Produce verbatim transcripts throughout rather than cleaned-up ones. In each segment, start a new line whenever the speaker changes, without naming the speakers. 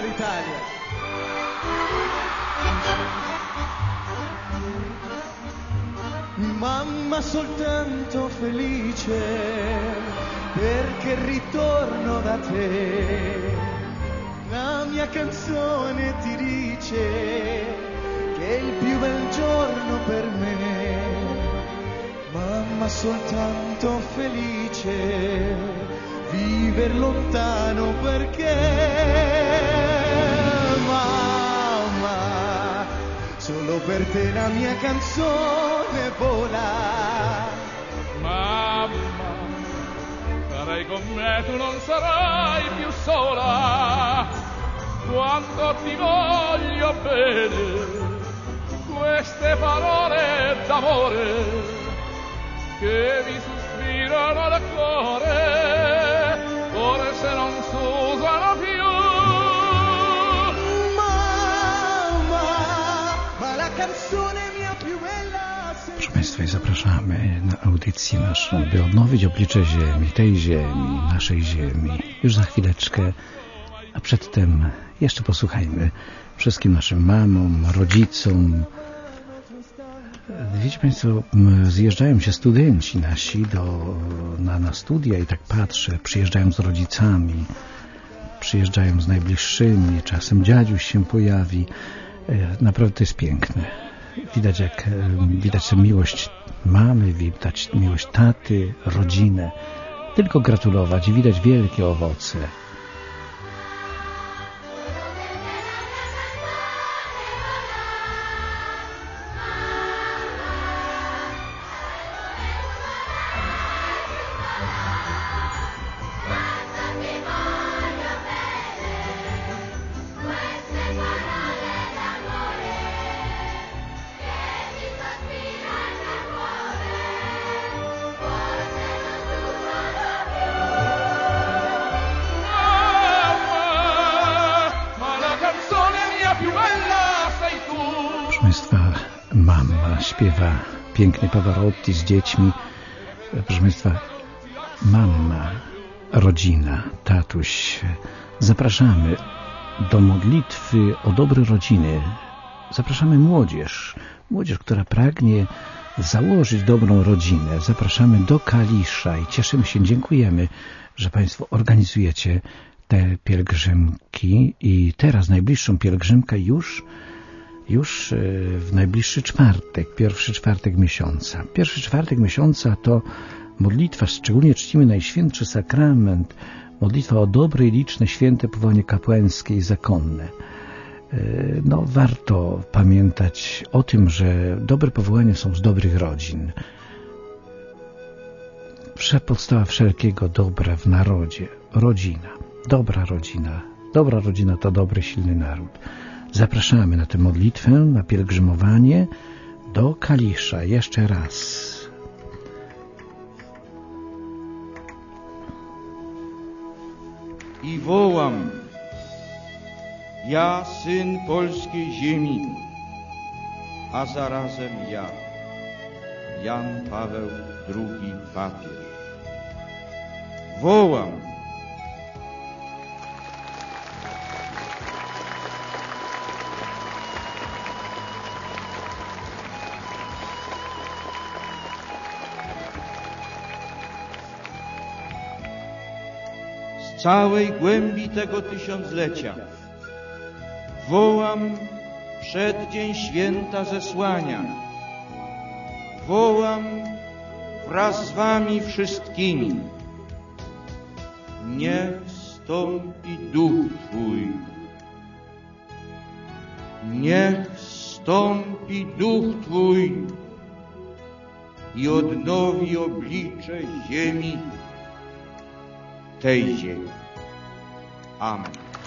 l'Italia. Mamma soltanto felice perché ritorno da te. La mia canzone ti dice che è il più bel giorno per me. Mamma soltanto felice viver lontano perché mamma solo per te la mia canzone vola.
Mamma, sarai con me, tu non sarai più sola. Quanto ti voglio bene, queste parole d'amore che mi sospirano al cuore, forse non s'usano più.
Mamma, ma la canzone mia più bella.
Proszę Państwa, i zapraszamy na audycję naszą, by odnowić oblicze ziemi, tej ziemi, naszej ziemi. Już za chwileczkę, a przedtem jeszcze posłuchajmy wszystkim naszym mamom, rodzicom. Wiecie Państwo, zjeżdżają się studenci nasi do, na, na studia i tak patrzę, przyjeżdżają z rodzicami, przyjeżdżają z najbliższymi, czasem dziadziuś się pojawi. Naprawdę to jest piękne. Widać jak widać tę miłość mamy, widać miłość taty, rodzinę. Tylko gratulować i widać wielkie owoce. Śpiewa piękny Pavarotti z dziećmi. Proszę Państwa, mama, rodzina, tatuś. Zapraszamy do modlitwy o dobre rodziny. Zapraszamy młodzież. Młodzież, która pragnie założyć dobrą rodzinę. Zapraszamy do Kalisza i cieszymy się, dziękujemy, że Państwo organizujecie te pielgrzymki. I teraz najbliższą pielgrzymkę już Już w najbliższy czwartek, pierwszy czwartek miesiąca. Pierwszy czwartek miesiąca to modlitwa, szczególnie czcimy Najświętszy Sakrament, modlitwa o dobre i liczne święte powołanie kapłańskie i zakonne. No, warto pamiętać o tym, że dobre powołania są z dobrych rodzin. Podstawa wszelkiego dobra w narodzie. Rodzina. Dobra rodzina. Dobra rodzina to dobry, silny naród. Zapraszamy na tę modlitwę, na pielgrzymowanie do Kalisza. Jeszcze raz.
I wołam, ja, syn polskiej ziemi, a zarazem ja, Jan Paweł drugi papież. Wołam, z całej głębi tego tysiąclecia wołam przeddzień święta zesłania. Wołam wraz z wami wszystkimi. Niech stąpi duch Twój. Niech stąpi duch Twój i odnowi oblicze ziemi, tej ziemi. Amen.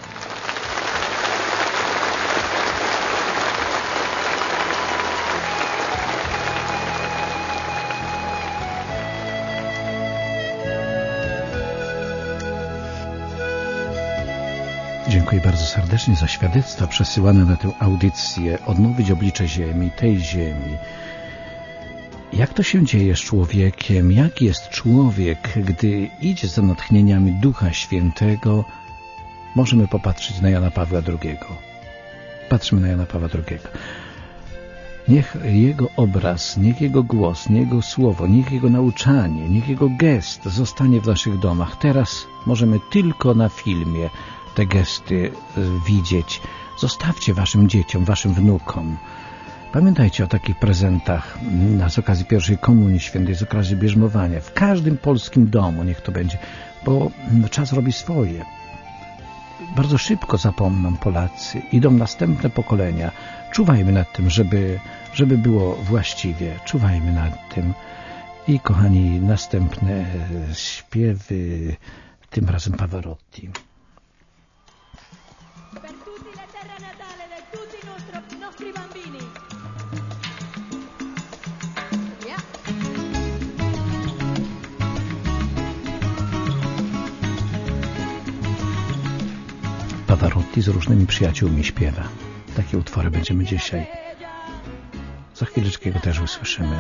Dziękuję bardzo serdecznie za świadectwa przesyłane na tę audycję. Odnowić oblicze ziemi, tej ziemi. Jak to się dzieje z człowiekiem? Jak jest człowiek, gdy idzie za natchnieniami Ducha Świętego możemy popatrzeć na Jana Pawła drugiego. Patrzmy na Jana Pawła drugiego. Niech jego obraz, niech jego głos, niech jego słowo, niech jego nauczanie, niech jego gest zostanie w naszych domach. Teraz możemy tylko na filmie te gesty widzieć. Zostawcie waszym dzieciom, waszym wnukom. Pamiętajcie o takich prezentach z okazji pierwszej komunii świętej, z okazji bierzmowania. W każdym polskim domu niech to będzie, bo czas robi swoje. Bardzo szybko zapomną Polacy. Idą następne pokolenia. Czuwajmy nad tym, żeby, żeby było właściwie. Czuwajmy nad tym. I kochani, następne śpiewy, tym razem Pavarotti. Pavarotti z różnymi przyjaciółmi śpiewa. Takie utwory będziemy dzisiaj. Za chwileczkę go też usłyszymy.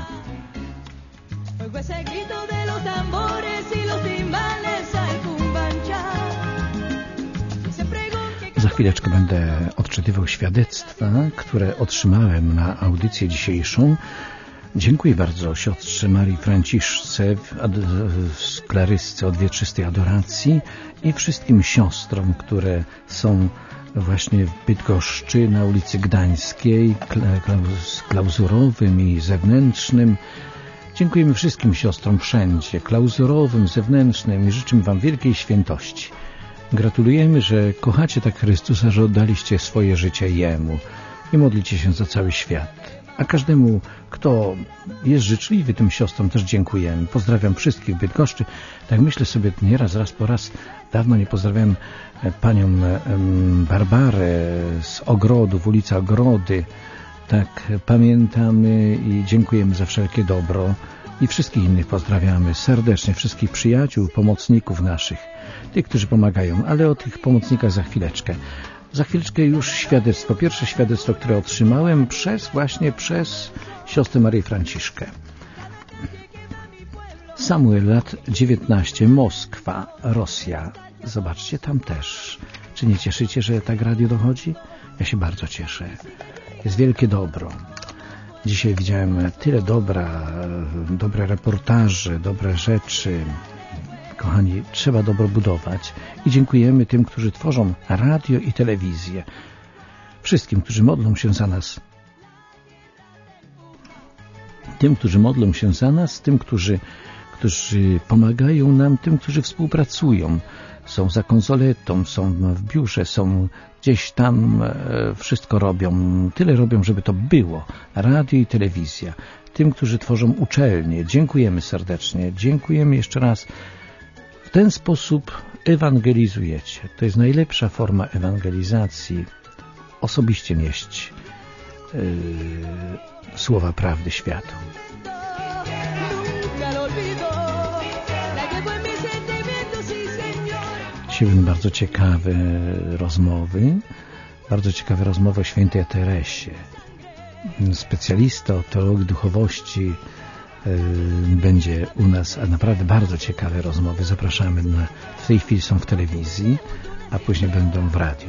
Za chwileczkę będę odczytywał świadectwa, które otrzymałem na audycję dzisiejszą. Dziękuję bardzo siostrze Marii Franciszce w klarysce od wieczystej adoracji i wszystkim siostrom, które są właśnie w Bydgoszczy na ulicy Gdańskiej z klauzurowym i zewnętrznym. Dziękujemy wszystkim siostrom wszędzie, klauzurowym, zewnętrznym i życzymy wam wielkiej świętości. Gratulujemy, że kochacie tak Chrystusa, że oddaliście swoje życie Jemu i modlicie się za cały świat. A każdemu, kto jest życzliwy, tym siostrom też dziękujemy. Pozdrawiam wszystkich w Bydgoszczy. Tak myślę sobie nieraz, raz po raz, dawno nie pozdrawiam panią Barbarę z Ogrodów, ulica Ogrody. Tak pamiętamy i dziękujemy za wszelkie dobro. I wszystkich innych pozdrawiamy serdecznie, wszystkich przyjaciół, pomocników naszych, tych, którzy pomagają, ale o tych pomocnikach za chwileczkę. Za chwileczkę już świadectwo, pierwsze świadectwo, które otrzymałem przez właśnie przez siostrę Marię Franciszkę. Samuel, lat dziewiętnaście, Moskwa, Rosja. Zobaczcie, tam też. Czy nie cieszycie, że tak radio dochodzi? Ja się bardzo cieszę. Jest wielkie dobro. Dzisiaj widziałem tyle dobra, dobre reportaże, dobre rzeczy. Kochani, trzeba dobro budować i dziękujemy tym, którzy tworzą radio i telewizję. Wszystkim, którzy modlą się za nas. Tym, którzy modlą się za nas, tym, którzy, którzy pomagają nam, tym, którzy współpracują. Są za konsoletą, są w biurze, są gdzieś tam, wszystko robią. Tyle robią, żeby to było. Radio i telewizja. Tym, którzy tworzą uczelnie. Dziękujemy serdecznie. Dziękujemy jeszcze raz. W ten sposób ewangelizujecie. To jest najlepsza forma ewangelizacji. Osobiście nieść yy, słowa prawdy światu. Dzisiaj będą bardzo ciekawe rozmowy. Bardzo ciekawe rozmowy o świętej Teresie. Specjalista od teologii duchowości będzie u nas, a naprawdę bardzo ciekawe rozmowy. Zapraszamy na, w tej chwili są w telewizji, a później będą w radiu.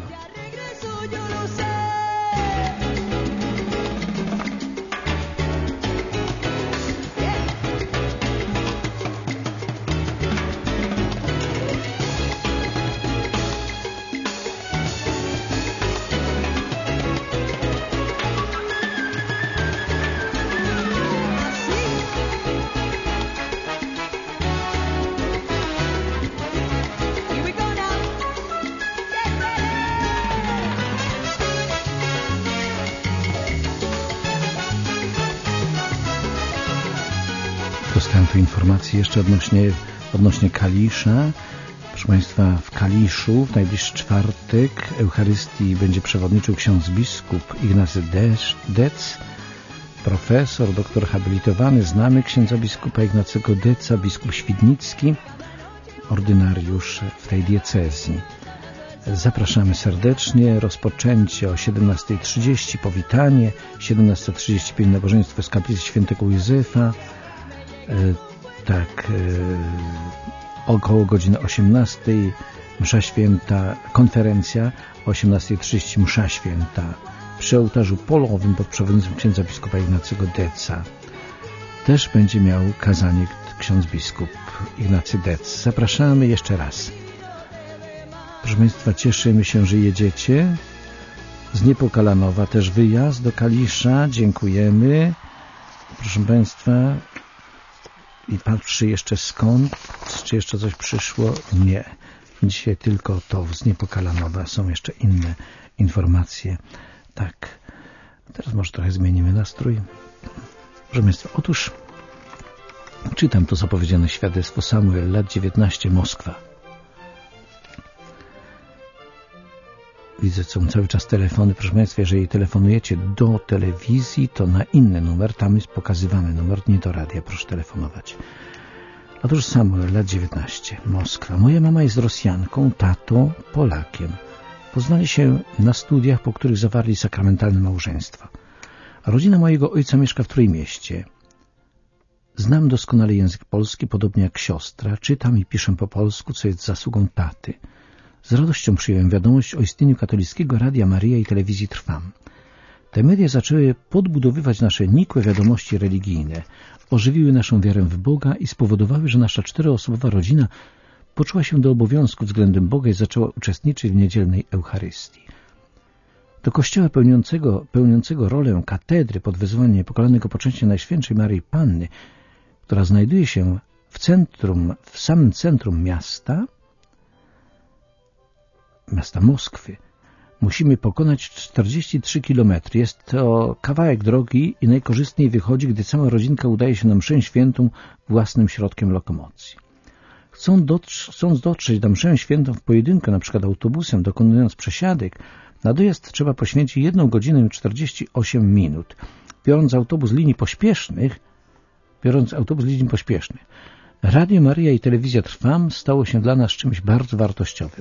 Dostałem tu informację jeszcze odnośnie, odnośnie Kalisza. Proszę Państwa, w Kaliszu w najbliższy czwartek Eucharystii będzie przewodniczył ksiądz biskup Ignacy Dec, profesor, doktor habilitowany, znamy księdza biskupa Ignacego Deca, biskup świdnicki, ordynariusz w tej diecezji. Zapraszamy serdecznie. Rozpoczęcie o siedemnasta trzydzieści, powitanie, siedemnasta trzydzieści pięć nabożeństwo z kaplicy świętego Józefa. Tak, około godziny osiemnastej msza święta, konferencja, o osiemnastej trzydzieści msza święta przy ołtarzu polowym pod przewodnictwem księdza biskupa Ignacego Deca. Też będzie miał kazanie ksiądz biskup Ignacy Dec. Zapraszamy jeszcze raz. Proszę Państwa, cieszymy się, że jedziecie. Z Niepokalanowa też wyjazd do Kalisza. Dziękujemy. Proszę Państwa, i patrzy jeszcze skąd, czy jeszcze coś przyszło? Nie. Dzisiaj tylko to z Niepokalanowa. Są jeszcze inne informacje. Tak. Teraz może trochę zmienimy nastrój. Proszę Państwa, otóż czytam to zapowiedziane świadectwo. Samuel, lat dziewiętnaście, Moskwa. Widzę, są cały czas telefony. Proszę Państwa, jeżeli telefonujecie do telewizji, to na inny numer. Tam jest pokazywany numer, nie do radia. Proszę telefonować. Otóż Samuel, lat dziewiętnaście, Moskwa. Moja mama jest Rosjanką, tato Polakiem. Poznali się na studiach, po których zawarli sakramentalne małżeństwo. Rodzina mojego ojca mieszka w Trójmieście. Znam doskonale język polski, podobnie jak siostra. Czytam i piszę po polsku, co jest zasługą taty. Z radością przyjąłem wiadomość o istnieniu katolickiego Radia Maryja i telewizji Trwam. Te media zaczęły podbudowywać nasze nikłe wiadomości religijne, ożywiły naszą wiarę w Boga i spowodowały, że nasza czteroosobowa rodzina poczuła się do obowiązku względem Boga i zaczęła uczestniczyć w niedzielnej Eucharystii. Do kościoła pełniącego, pełniącego rolę katedry pod wezwaniem Niepokalanego Poczęcia Najświętszej Maryi Panny, która znajduje się w centrum, w samym centrum miasta, miasta Moskwy, musimy pokonać czterdzieści trzy kilometry. Jest to kawałek drogi i najkorzystniej wychodzi, gdy cała rodzinka udaje się na mszę świętą własnym środkiem lokomocji. Chcąc dotrzeć do mszę świętą w pojedynkę, na przykład autobusem, dokonując przesiadek, na dojazd trzeba poświęcić jedną godzinę i czterdzieści osiem minut. Biorąc autobus linii pośpiesznych, biorąc autobus linii pośpiesznych, Radio Maryja i telewizja Trwam stało się dla nas czymś bardzo wartościowym.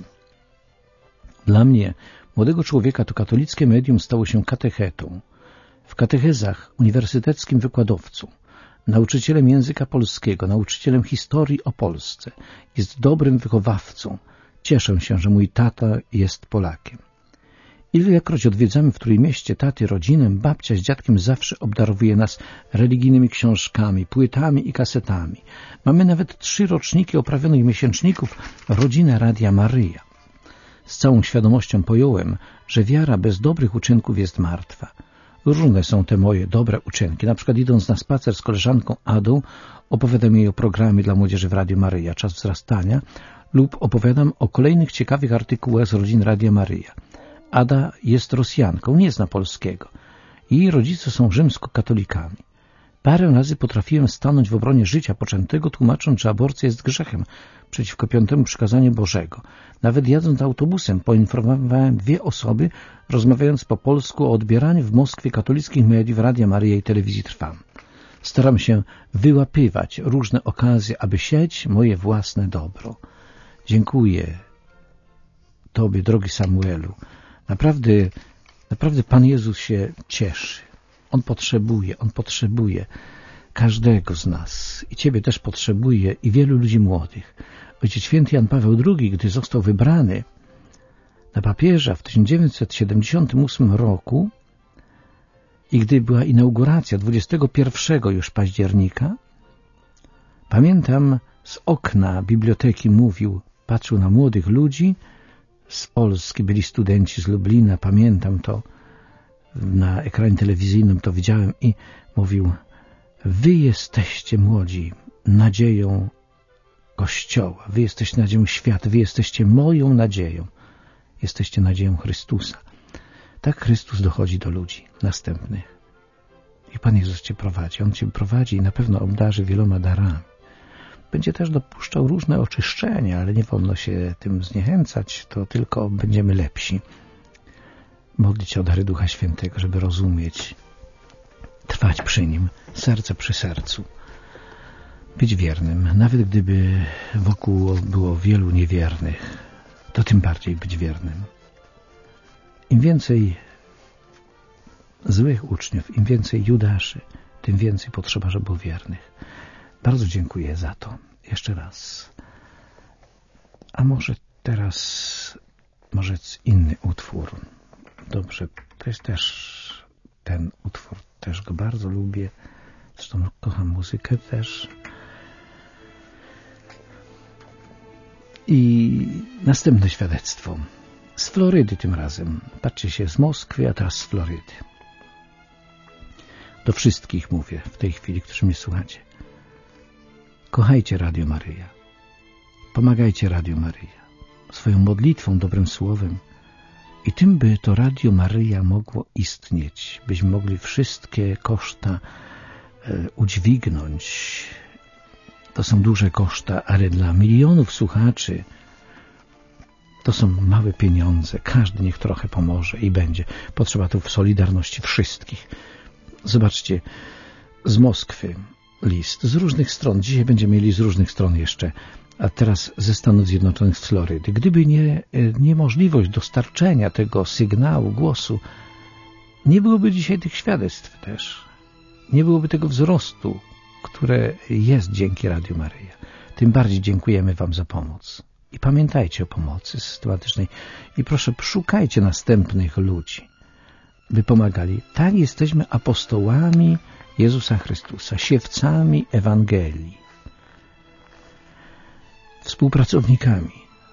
Dla mnie, młodego człowieka, to katolickie medium stało się katechetą. W katechezach uniwersyteckim wykładowcą, nauczycielem języka polskiego, nauczycielem historii o Polsce. Jest dobrym wychowawcą. Cieszę się, że mój tata jest Polakiem. Ilekroć odwiedzamy w Trójmieście taty rodzinę, babcia z dziadkiem zawsze obdarowuje nas religijnymi książkami, płytami i kasetami. Mamy nawet trzy roczniki oprawionych miesięczników Rodzina Radia Maryja. Z całą świadomością pojąłem, że wiara bez dobrych uczynków jest martwa. Różne są te moje dobre uczynki. Na przykład idąc na spacer z koleżanką Adą, opowiadam jej o programie dla młodzieży w Radiu Maryja Czas Wzrastania lub opowiadam o kolejnych ciekawych artykułach z rodzin Radia Maryja. Ada jest Rosjanką, nie zna polskiego. Jej rodzice są rzymskokatolikami. Parę razy potrafiłem stanąć w obronie życia poczętego, tłumacząc, że aborcja jest grzechem przeciwko piątemu przykazaniu Bożego. Nawet jadąc autobusem poinformowałem dwie osoby, rozmawiając po polsku o odbieraniu w Moskwie katolickich mediów Radia Maryja i telewizji Trwam. Staram się wyłapywać różne okazje, aby siać moje własne dobro. Dziękuję Tobie, drogi Samuelu. Naprawdę, naprawdę Pan Jezus się cieszy. On potrzebuje, On potrzebuje każdego z nas. I Ciebie też potrzebuje i wielu ludzi młodych. Ojciec Święty Jan Paweł drugi, gdy został wybrany na papieża w tysiąc dziewięćset siedemdziesiątym ósmym roku i gdy była inauguracja dwudziestego pierwszego już października, pamiętam, z okna biblioteki mówił, patrzył na młodych ludzi z Polski, byli studenci z Lublina, pamiętam to, na ekranie telewizyjnym to widziałem i mówił: wy jesteście młodzi nadzieją Kościoła, wy jesteście nadzieją świata, wy jesteście moją nadzieją, jesteście nadzieją Chrystusa. Tak Chrystus dochodzi do ludzi następnych. I Pan Jezus Cię prowadzi. On Cię prowadzi i na pewno obdarzy wieloma darami. Będzie też dopuszczał różne oczyszczenia, ale nie wolno się tym zniechęcać, to tylko będziemy lepsi. Modlić się o dary Ducha Świętego, żeby rozumieć, trwać przy Nim, serce przy sercu. Być wiernym, nawet gdyby wokół było wielu niewiernych, to tym bardziej być wiernym. Im więcej złych uczniów, im więcej Judaszy, tym więcej potrzeba, żeby było wiernych. Bardzo dziękuję za to. Jeszcze raz. A może teraz może inny utwór. Dobrze, to jest też ten utwór. Też go bardzo lubię. Zresztą kocham muzykę też. I następne świadectwo. Z Florydy tym razem. Patrzcie się, z Moskwy, a teraz z Florydy. Do wszystkich mówię w tej chwili, którzy mnie słuchacie. Kochajcie Radio Maryja. Pomagajcie Radio Maryja. Swoją modlitwą, dobrym słowem. I tym, by to Radio Maryja mogło istnieć. Byśmy mogli wszystkie koszta e, udźwignąć. To są duże koszta, ale dla milionów słuchaczy to są małe pieniądze. Każdy niech trochę pomoże i będzie. Potrzeba tu w solidarności wszystkich. Zobaczcie, z Moskwy list, z różnych stron. Dzisiaj będziemy mieli z różnych stron jeszcze, a teraz ze Stanów Zjednoczonych, z Florydy. Gdyby nie niemożliwość dostarczenia tego sygnału, głosu, nie byłoby dzisiaj tych świadectw też. Nie byłoby tego wzrostu, które jest dzięki Radiu Maryja. Tym bardziej dziękujemy Wam za pomoc. I pamiętajcie o pomocy systematycznej. I proszę, szukajcie następnych ludzi, by pomagali. Tak, jesteśmy apostołami Jezusa Chrystusa, siewcami Ewangelii, współpracownikami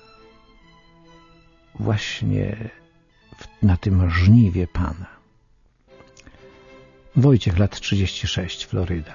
właśnie w, na tym żniwie Pana. Wojciech, lat trzydzieści sześć, Floryda.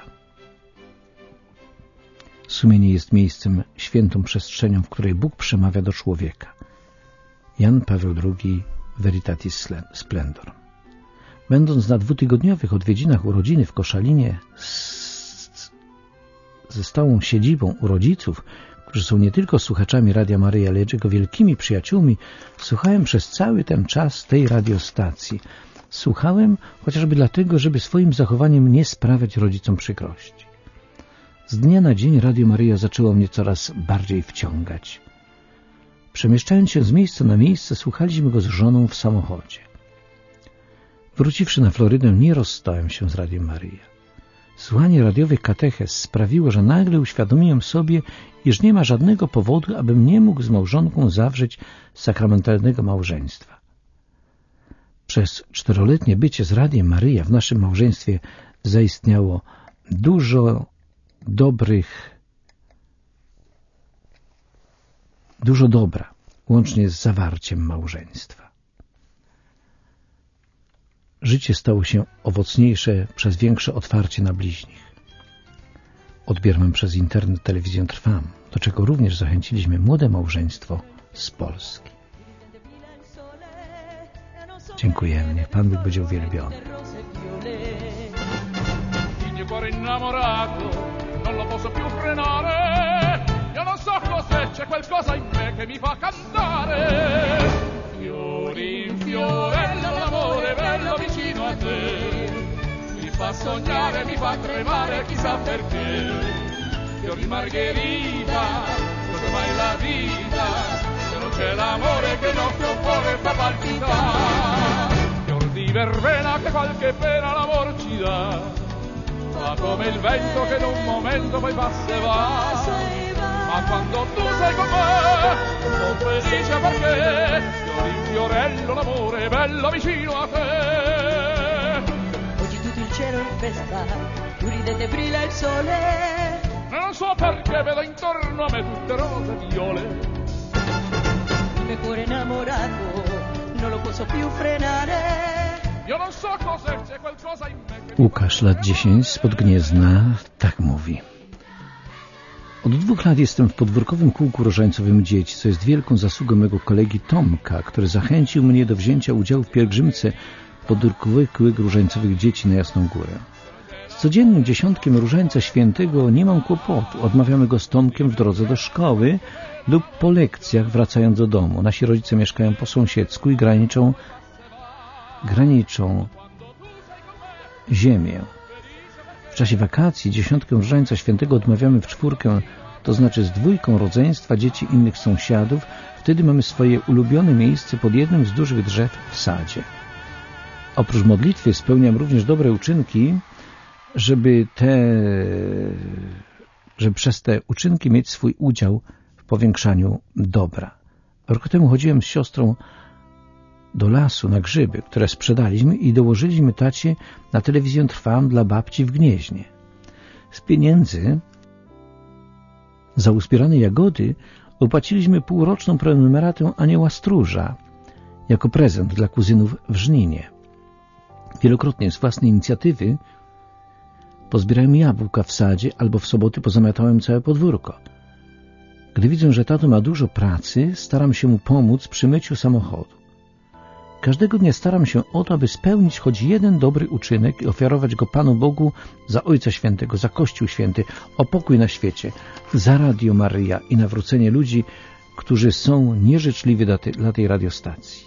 Sumienie jest miejscem, świętą przestrzenią, w której Bóg przemawia do człowieka. Jan Paweł drugi, Veritatis Splendor. Będąc na dwutygodniowych odwiedzinach urodziny w Koszalinie z, ze stałą siedzibą u rodziców, którzy są nie tylko słuchaczami Radia Maryja, lecz jego wielkimi przyjaciółmi, słuchałem przez cały ten czas tej radiostacji. Słuchałem chociażby dlatego, żeby swoim zachowaniem nie sprawiać rodzicom przykrości. Z dnia na dzień Radio Maryja zaczęło mnie coraz bardziej wciągać. Przemieszczając się z miejsca na miejsce, słuchaliśmy go z żoną w samochodzie. Wróciwszy na Florydę, nie rozstałem się z Radiem Maryja. Słuchanie radiowych katechez sprawiło, że nagle uświadomiłem sobie, iż nie ma żadnego powodu, abym nie mógł z małżonką zawrzeć sakramentalnego małżeństwa. Przez czteroletnie bycie z Radiem Maryja w naszym małżeństwie zaistniało dużo dobrych, dużo dobra, łącznie z zawarciem małżeństwa. Życie stało się owocniejsze przez większe otwarcie na bliźnich. Odbiór mam przez internet, telewizję Trwam, do czego również zachęciliśmy młode małżeństwo z Polski. Dziękujemy. Niech Pan Bóg będzie uwielbiony.
Non lo posso più frenare, io non so cos'è, c'è qualcosa in me che mi fa cantare. Fiori in fiorello, l'amore bello vicino a te, mi fa sognare, mi fa tremare, chissà perché. Fiori di margherita, cosa mai la vita, se non c'è l'amore che il nostro cuore fa palpitare. Fior di verbena che qualche pena l'amor ci dà, ma come il vento che in un momento poi passa e va, ma quando tu sei con me sono felice perché fiori in fiorello l'amore è bello vicino a te.
Oggi tutto il cielo in festa, tu ridete e brilla il sole,
non so perché vedo intorno a me tutte rose e viole.
Il mio cuore innamorato non lo posso più frenare.
Łukasz, lat dziesięć, spod Gniezna, tak mówi. Od dwóch lat jestem w podwórkowym kółku różańcowym dzieci, co jest wielką zasługą mego kolegi Tomka, który zachęcił mnie do wzięcia udziału w pielgrzymce podwórkowych kółek różańcowych dzieci na Jasną Górę. Z codziennym dziesiątkiem Różańca Świętego nie mam kłopotu. Odmawiamy go z Tomkiem w drodze do szkoły lub po lekcjach wracając do domu. Nasi rodzice mieszkają po sąsiedzku i graniczą graniczą ziemię. W czasie wakacji dziesiątkę Różańca Świętego odmawiamy w czwórkę, to znaczy z dwójką rodzeństwa dzieci innych sąsiadów. Wtedy mamy swoje ulubione miejsce pod jednym z dużych drzew w sadzie. Oprócz modlitwy spełniam również dobre uczynki, żeby te, żeby przez te uczynki mieć swój udział w powiększaniu dobra. Rok temu chodziłem z siostrą do lasu na grzyby, które sprzedaliśmy i dołożyliśmy tacie na telewizję Trwam dla babci w Gnieźnie. Z pieniędzy za uzbierane jagody opłaciliśmy półroczną prenumeratę Anioła Stróża jako prezent dla kuzynów w Żninie. Wielokrotnie z własnej inicjatywy pozbierałem jabłka w sadzie albo w soboty pozamiatałem całe podwórko. Gdy widzę, że tato ma dużo pracy, staram się mu pomóc przy myciu samochodu. Każdego dnia staram się o to, aby spełnić choć jeden dobry uczynek i ofiarować go Panu Bogu za Ojca Świętego, za Kościół Święty, o pokój na świecie, za Radio Maryja i nawrócenie ludzi, którzy są nieżyczliwi dla, te, dla tej radiostacji.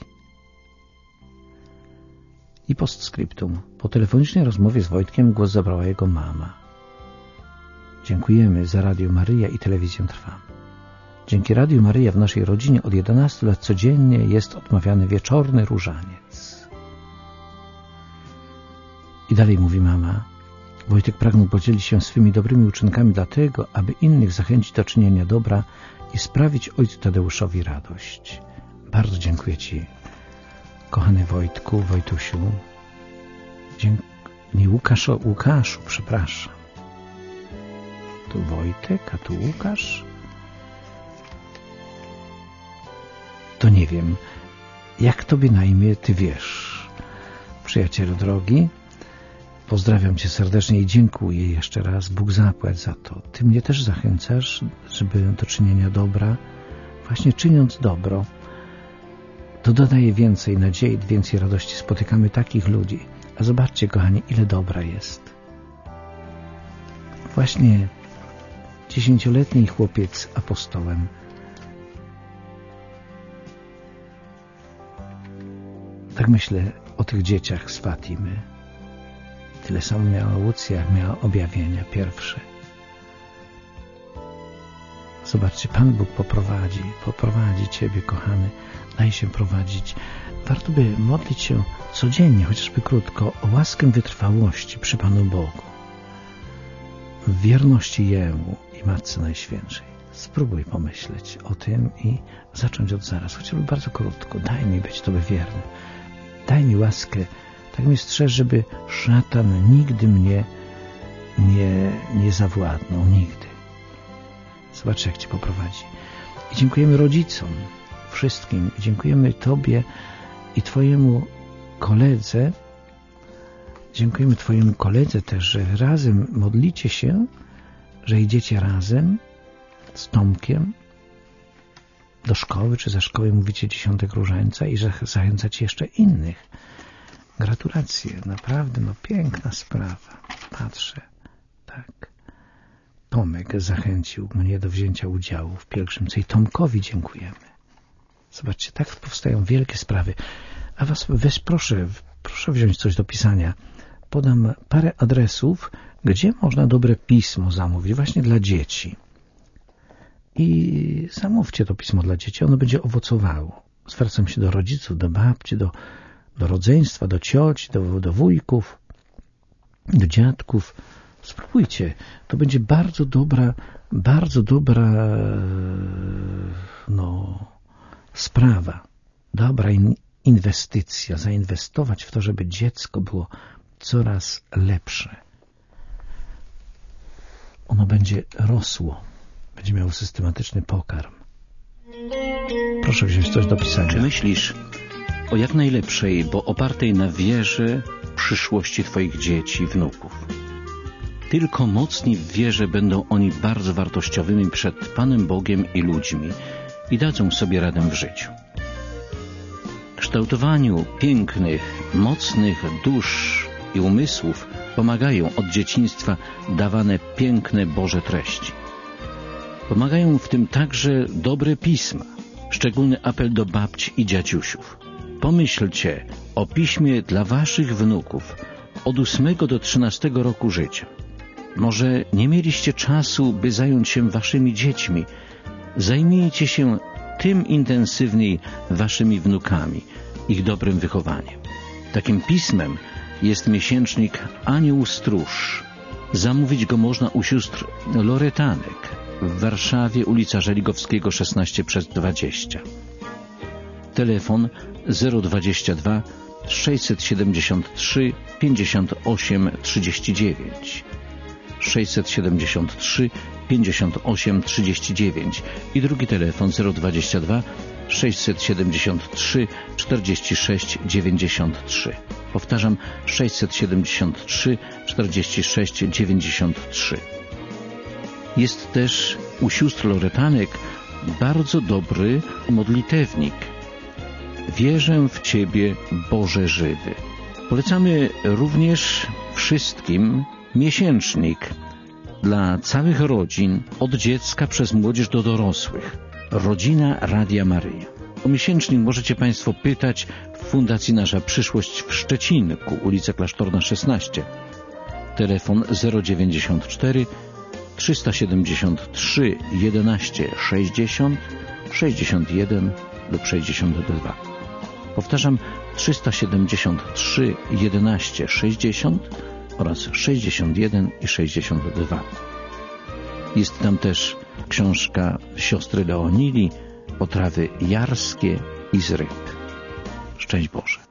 I postscriptum. Po telefonicznej rozmowie z Wojtkiem głos zabrała jego mama. Dziękujemy za Radio Maryja i telewizję Trwam. Dzięki Radiu Maryja w naszej rodzinie od jedenastu lat codziennie jest odmawiany wieczorny różaniec. I dalej mówi mama. Wojtek pragnął podzielić się swymi dobrymi uczynkami dlatego, aby innych zachęcić do czynienia dobra i sprawić ojcu Tadeuszowi radość. Bardzo dziękuję Ci, kochany Wojtku, Wojtusiu. Dzięk... Nie Łukaszu, Łukaszu, przepraszam. Tu Wojtek, a tu Łukasz. To nie wiem, jak Tobie na imię Ty wiesz. Przyjacielu drogi, pozdrawiam Cię serdecznie i dziękuję jeszcze raz. Bóg zapłać za to. Ty mnie też zachęcasz, żeby do czynienia dobra, właśnie czyniąc dobro, to dodaje więcej nadziei, więcej radości. Spotykamy takich ludzi. A zobaczcie, kochani, ile dobra jest. Właśnie dziesięcioletni chłopiec apostołem. Tak myślę o tych dzieciach z Fatimy. Tyle samo miała Łucja, jak miała objawienia pierwsze. Zobaczcie, Pan Bóg poprowadzi, poprowadzi Ciebie, kochany. Daj się prowadzić. Warto by modlić się codziennie, chociażby krótko, o łaskę wytrwałości przy Panu Bogu. W wierności Jemu i Matce Najświętszej. Spróbuj pomyśleć o tym i zacząć od zaraz, chociażby bardzo krótko. Daj mi być Tobie wierny. Daj mi łaskę, tak mi strzeż, żeby szatan nigdy mnie nie, nie zawładnął. Nigdy. Zobacz, jak Cię poprowadzi. I dziękujemy rodzicom, wszystkim. I dziękujemy Tobie i Twojemu koledze. Dziękujemy Twojemu koledze też, że razem modlicie się, że idziecie razem z Tomkiem do szkoły, czy za szkoły mówicie dziesiątek różańca i że zachęcacie jeszcze innych. Gratulacje, naprawdę, no piękna sprawa. Patrzę, tak. Tomek zachęcił mnie do wzięcia udziału w pielgrzymce i Tomkowi dziękujemy. Zobaczcie, tak powstają wielkie sprawy. A was weź proszę, proszę wziąć coś do pisania. Podam parę adresów, gdzie można dobre pismo zamówić, właśnie dla dzieci. I zamówcie to pismo dla dzieci, ono będzie owocowało. Zwracam się do rodziców, do babci, do, do rodzeństwa, do cioci, do, do wujków, do dziadków. Spróbujcie. To będzie bardzo dobra, bardzo dobra no, sprawa. Dobra in, inwestycja. Zainwestować w to, żeby dziecko było coraz lepsze. Ono będzie rosło. Będzie miało systematyczny pokarm. Proszę wziąć coś do pisania.
Czy myślisz o jak najlepszej, bo opartej na wierze przyszłości Twoich dzieci i wnuków? Tylko mocni w wierze będą oni bardzo wartościowymi przed Panem Bogiem i ludźmi i dadzą sobie radę w życiu. Kształtowaniu pięknych, mocnych dusz i umysłów pomagają od dzieciństwa dawane piękne Boże treści. Pomagają w tym także dobre pisma, szczególny apel do babci i dziadziusiów. Pomyślcie o piśmie dla waszych wnuków od ósmego do trzynastego roku życia. Może nie mieliście czasu, by zająć się waszymi dziećmi. Zajmijcie się tym intensywniej waszymi wnukami, ich dobrym wychowaniem. Takim pismem jest miesięcznik Anioł Stróż. Zamówić go można u sióstr Loretanek w Warszawie, ulica Żeligowskiego szesnaście przez dwadzieścia. telefon zero dwadzieścia dwa sześćset siedemdziesiąt trzy pięćdziesiąt osiem trzydzieści dziewięć sześćset siedemdziesiąt trzy pięćdziesiąt osiem trzydzieści dziewięć i drugi telefon zero dwadzieścia dwa sześćset siedemdziesiąt trzy czterdzieści sześć dziewięćdziesiąt trzy. Powtarzam, sześćset siedemdziesiąt trzy czterdzieści sześć dziewięćdziesiąt trzy. Jest też u sióstr Loretanek bardzo dobry modlitewnik. Wierzę w Ciebie, Boże żywy. Polecamy również wszystkim miesięcznik dla całych rodzin, od dziecka przez młodzież do dorosłych. Rodzina Radia Maryja. O miesięcznik możecie Państwo pytać w Fundacji Nasza Przyszłość w Szczecinku, ulica Klasztorna szesnaście. Telefon zero dziewięćdziesiąt cztery trzysta siedemdziesiąt trzy jedenaście sześćdziesiąt sześćdziesiąt jeden lub sześćdziesiąt dwa. Powtarzam, trzysta siedemdziesiąt trzy jedenaście sześćdziesiąt oraz sześćdziesiąt jeden i sześćdziesiąt dwa. Jest tam też książka siostry Leonili, potrawy jarskie i z ryb. Szczęść Boże.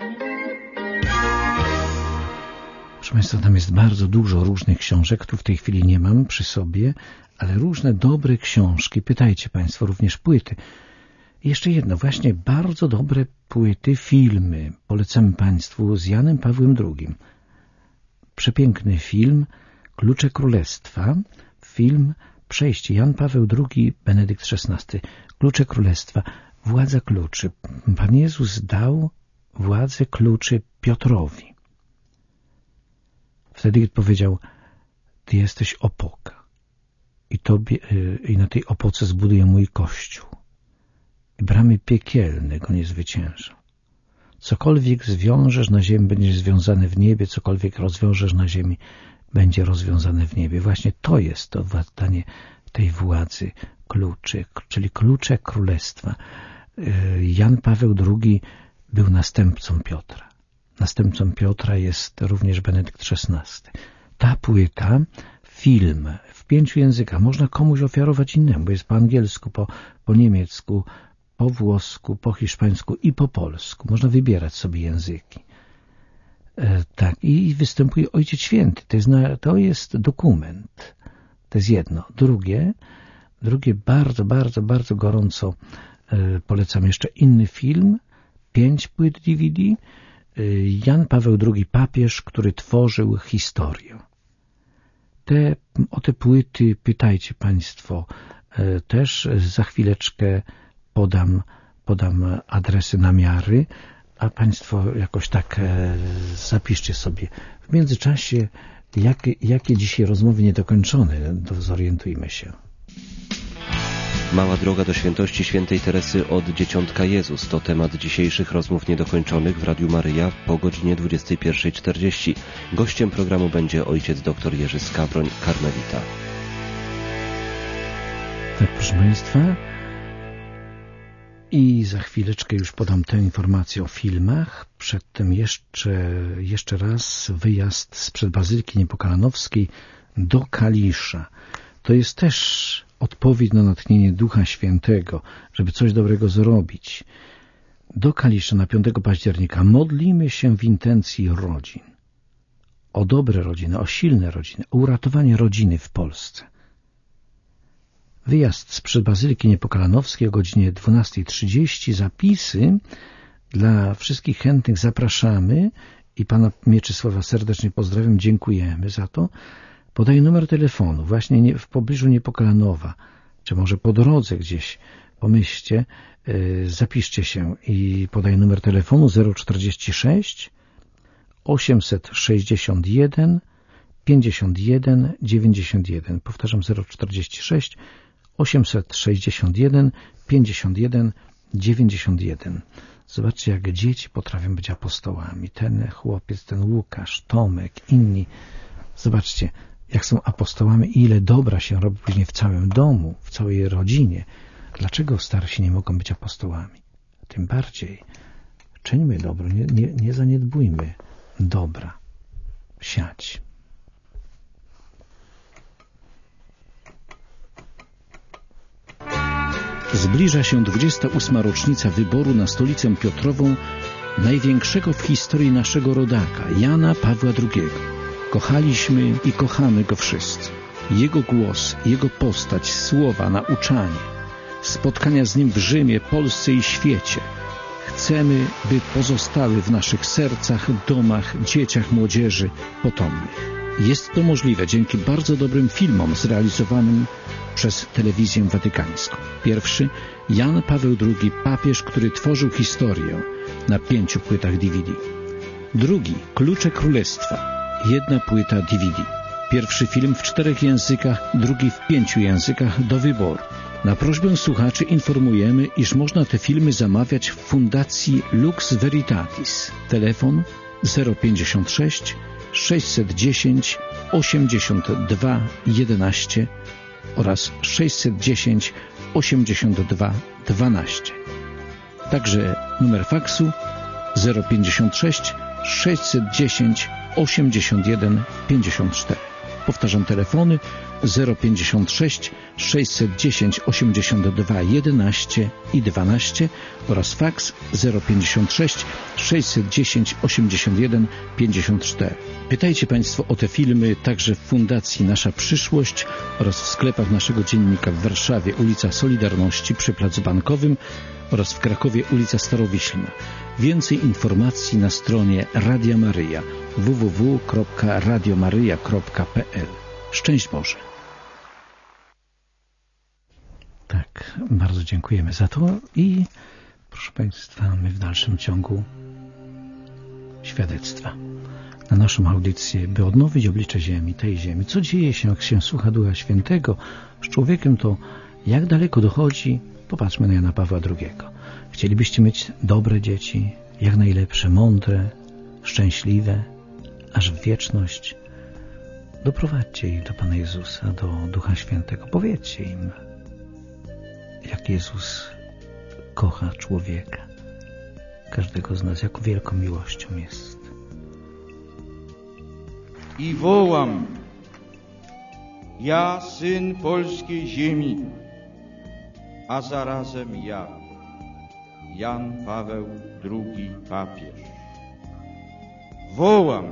Proszę Państwa, tam jest bardzo dużo różnych książek, tu w tej chwili nie mam przy sobie, ale różne dobre książki. Pytajcie Państwo, również płyty. I jeszcze jedno, właśnie bardzo dobre płyty, filmy. Polecam Państwu z Janem Pawłem drugim. Przepiękny film, Klucze Królestwa, film Przejście, Jan Paweł drugi, Benedykt szesnasty. Klucze Królestwa, władza kluczy. Pan Jezus dał władzę kluczy Piotrowi. Wtedy powiedział, Ty jesteś opoka i, tobie, i na tej opoce zbuduję mój kościół. I bramy piekielne go nie zwyciężą. Cokolwiek zwiążesz na ziemi, będzie związane w niebie, cokolwiek rozwiążesz na ziemi, będzie rozwiązane w niebie. Właśnie to jest to danie tej władzy kluczy, czyli klucze królestwa. Jan Paweł drugi był następcą Piotra. Następcą Piotra jest również Benedykt szesnasty. Ta płyta, film w pięciu językach, można komuś ofiarować innemu, bo jest po angielsku, po, po niemiecku, po włosku, po hiszpańsku i po polsku. Można wybierać sobie języki. E, tak, i występuje Ojciec Święty. To jest, na, to jest dokument. To jest jedno. Drugie, drugie bardzo, bardzo, bardzo gorąco e, polecam jeszcze inny film, pięć płyt D V D, Jan Paweł drugi, papież, który tworzył historię. Te, o te płyty pytajcie Państwo. Też za chwileczkę podam, podam adresy, namiary, a Państwo jakoś tak zapiszcie sobie. W międzyczasie, jakie, jakie dzisiaj rozmowy niedokończone, to zorientujmy się.
Mała droga do świętości świętej Teresy od Dzieciątka Jezus to temat dzisiejszych rozmów niedokończonych w Radiu Maryja po godzinie dwudziestej pierwszej czterdzieści. Gościem programu będzie ojciec dr Jerzy Skawroń, karmelita.
Tak, proszę Państwa. I za chwileczkę już podam tę informację o filmach. Przedtem jeszcze, jeszcze raz wyjazd sprzed Bazyliki Niepokalanowskiej do Kalisza. To jest też odpowiedź na natchnienie Ducha Świętego, żeby coś dobrego zrobić. Do Kalisza na piątego października modlimy się w intencji rodzin. O dobre rodziny, o silne rodziny, o uratowanie rodziny w Polsce. Wyjazd sprzed Bazyliki Niepokalanowskiej o godzinie dwunastej trzydzieści. Zapisy dla wszystkich chętnych zapraszamy i pana Mieczysława serdecznie pozdrawiam, dziękujemy za to. Podaję numer telefonu, właśnie w pobliżu Niepokalanowa, czy może po drodze gdzieś, pomyślcie, yy, zapiszcie się i podaję numer telefonu zero czterdzieści sześć osiemset sześćdziesiąt jeden pięćdziesiąt jeden dziewięćdziesiąt jeden. Powtarzam, zero czterdzieści sześć osiemset sześćdziesiąt jeden pięćdziesiąt jeden dziewięćdziesiąt jeden. Zobaczcie, jak dzieci potrafią być apostołami. Ten chłopiec, ten Łukasz, Tomek, inni. Zobaczcie, jak są apostołami i ile dobra się robi później w całym domu, w całej rodzinie. Dlaczego starsi nie mogą być apostołami? Tym bardziej czyńmy dobro, nie, nie, nie zaniedbujmy dobra. Siać. Zbliża się dwudziesta ósma rocznica wyboru na stolicę Piotrową największego w historii naszego rodaka, Jana Pawła drugiego. Kochaliśmy i kochamy go wszyscy. Jego głos, jego postać, słowa, nauczanie, spotkania z nim w Rzymie, Polsce i świecie. Chcemy, by pozostały w naszych sercach, domach, dzieciach, młodzieży potomnych. Jest to możliwe dzięki bardzo dobrym filmom zrealizowanym przez telewizję watykańską. Pierwszy, Jan Paweł drugi, papież, który tworzył historię, na pięciu płytach D V D. Drugi, Klucze Królestwa, jedna płyta D V D. Pierwszy film w czterech językach, drugi w pięciu językach do wyboru. Na prośbę słuchaczy informujemy, iż można te filmy zamawiać w Fundacji Lux Veritatis. Telefon zero pięćdziesiąt sześć sześćset dziesięć osiemdziesiąt dwa jedenaście oraz sześćset dziesięć osiemdziesiąt dwa dwanaście. Także numer faksu zero pięćdziesiąt sześć sześćset dziesięć osiemdziesiąt jeden pięćdziesiąt cztery. Powtarzam telefony zero pięćdziesiąt sześć sześćset dziesięć osiemdziesiąt dwa jedenaście i dwanaście oraz faks zero pięćdziesiąt sześć sześćset dziesięć osiemdziesiąt jeden pięćdziesiąt cztery. Pytajcie Państwo o te filmy także w Fundacji Nasza Przyszłość oraz w sklepach naszego dziennika w Warszawie, ulica Solidarności przy Placu Bankowym oraz w Krakowie, ulica Starowiślna. Więcej informacji na stronie Radia Maryja w w w kropka radio maryja kropka p l. Szczęść Boże. Tak, bardzo dziękujemy za to i proszę Państwa, my w dalszym ciągu świadectwa na naszą audycję, by odnowić oblicze ziemi, tej ziemi. Co dzieje się, jak się słucha Ducha Świętego z człowiekiem, to jak daleko dochodzi? Popatrzmy na Jana Pawła drugiego. Chcielibyście mieć dobre dzieci, jak najlepsze, mądre, szczęśliwe, aż w wieczność. Doprowadźcie ich do Pana Jezusa, do Ducha Świętego. Powiedzcie im, jak Jezus kocha człowieka, każdego z nas, jaką wielką miłością jest.
I wołam, ja, syn polskiej ziemi, a zarazem ja, Jan Paweł drugi, papież. Wołam,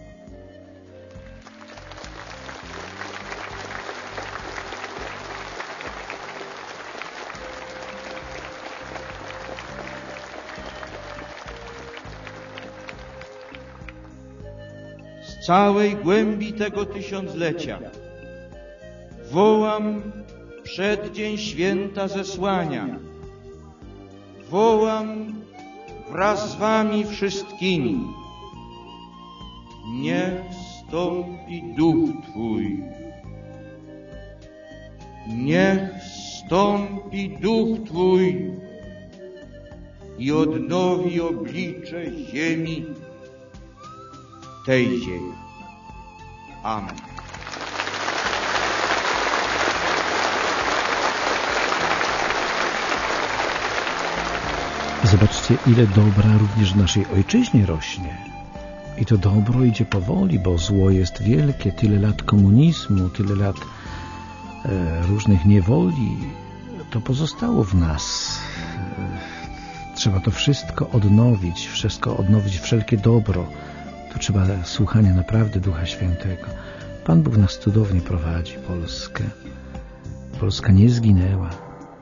z całej głębi tego tysiąclecia wołam przeddzień święta zesłania. Wołam wraz z wami wszystkimi. Niech stąpi duch Twój. Niech stąpi duch Twój i odnowi oblicze ziemi, tej ziemi. Amen.
Zobaczcie, ile dobra również w naszej ojczyźnie rośnie. I to dobro idzie powoli, bo zło jest wielkie. Tyle lat komunizmu, tyle lat e, różnych niewoli. To pozostało w nas. E, trzeba to wszystko odnowić, wszystko odnowić, wszelkie dobro. Tu trzeba słuchania naprawdę Ducha Świętego. Pan Bóg nas cudownie prowadzi, Polskę. Polska nie zginęła.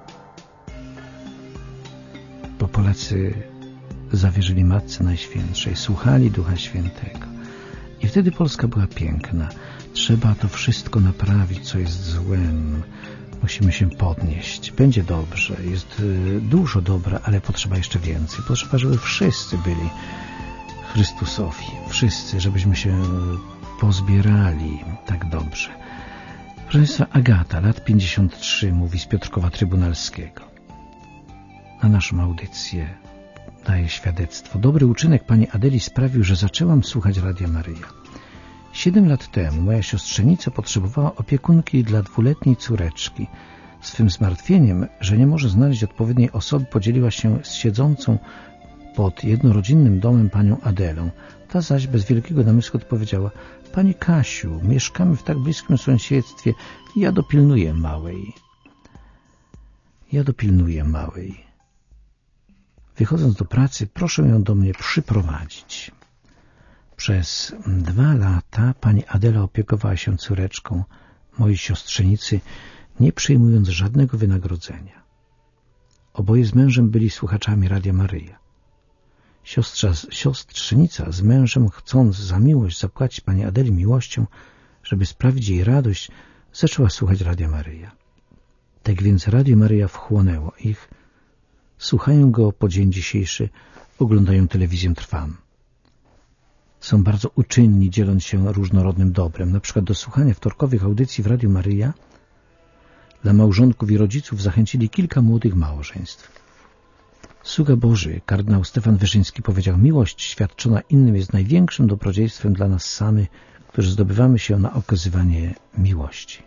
Bo Polacy zawierzyli Matce Najświętszej, słuchali Ducha Świętego. I wtedy Polska była piękna. Trzeba to wszystko naprawić, co jest złem. Musimy się podnieść. Będzie dobrze. Jest dużo dobra, ale potrzeba jeszcze więcej. Potrzeba, żeby wszyscy byli Chrystusowi. Wszyscy, żebyśmy się pozbierali tak dobrze. Proszę Państwa, Agata, lat pięćdziesiąt trzy, mówi z Piotrkowa Trybunalskiego. Na naszą audycję daje świadectwo. Dobry uczynek pani Adeli sprawił, że zaczęłam słuchać Radia Maryja. Siedem lat temu moja siostrzenica potrzebowała opiekunki dla dwuletniej córeczki. Swym zmartwieniem, że nie może znaleźć odpowiedniej osoby, podzieliła się z siedzącą pod jednorodzinnym domem panią Adelą. Ta zaś bez wielkiego namysłu odpowiedziała: pani Kasiu, mieszkamy w tak bliskim sąsiedztwie i ja dopilnuję małej. Ja dopilnuję małej. Wychodząc do pracy, proszę ją do mnie przyprowadzić. Przez dwa lata pani Adela opiekowała się córeczką mojej siostrzenicy, nie przyjmując żadnego wynagrodzenia. Oboje z mężem byli słuchaczami Radia Maryja. Siostra, siostrzenica z mężem, chcąc za miłość zapłacić pani Adeli miłością, żeby sprawić jej radość, zaczęła słuchać Radia Maryja. Tak więc Radio Maryja wchłonęło ich, słuchają go po dzień dzisiejszy, oglądają telewizję Trwam. Są bardzo uczynni, dzieląc się różnorodnym dobrem. Na przykład do słuchania wtorkowych audycji w Radiu Maryja dla małżonków i rodziców zachęcili kilka młodych małżeństw. Sługa Boży, kardynał Stefan Wyszyński powiedział: miłość świadczona innym jest największym dobrodziejstwem dla nas samych, którzy zdobywamy się na okazywanie miłości.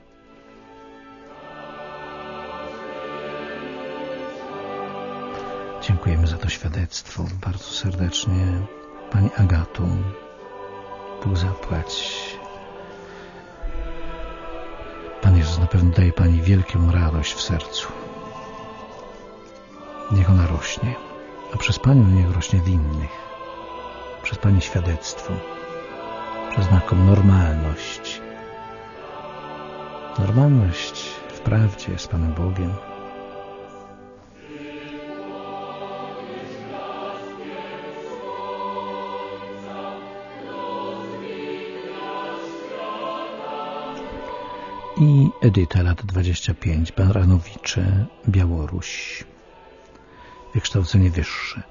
Dziękujemy za to świadectwo bardzo serdecznie. Pani Agato, Bóg zapłać. Pan Jezus na pewno daje Pani wielką radość w sercu. Niech ona rośnie, a przez Panią niech rośnie w innych. Przez Pani świadectwo, przez taką normalność. Normalność w prawdzie z Panem Bogiem. I Edyta, lat dwadzieścia pięć, Baranowicze, Białoruś. Wykształcenie wyższe.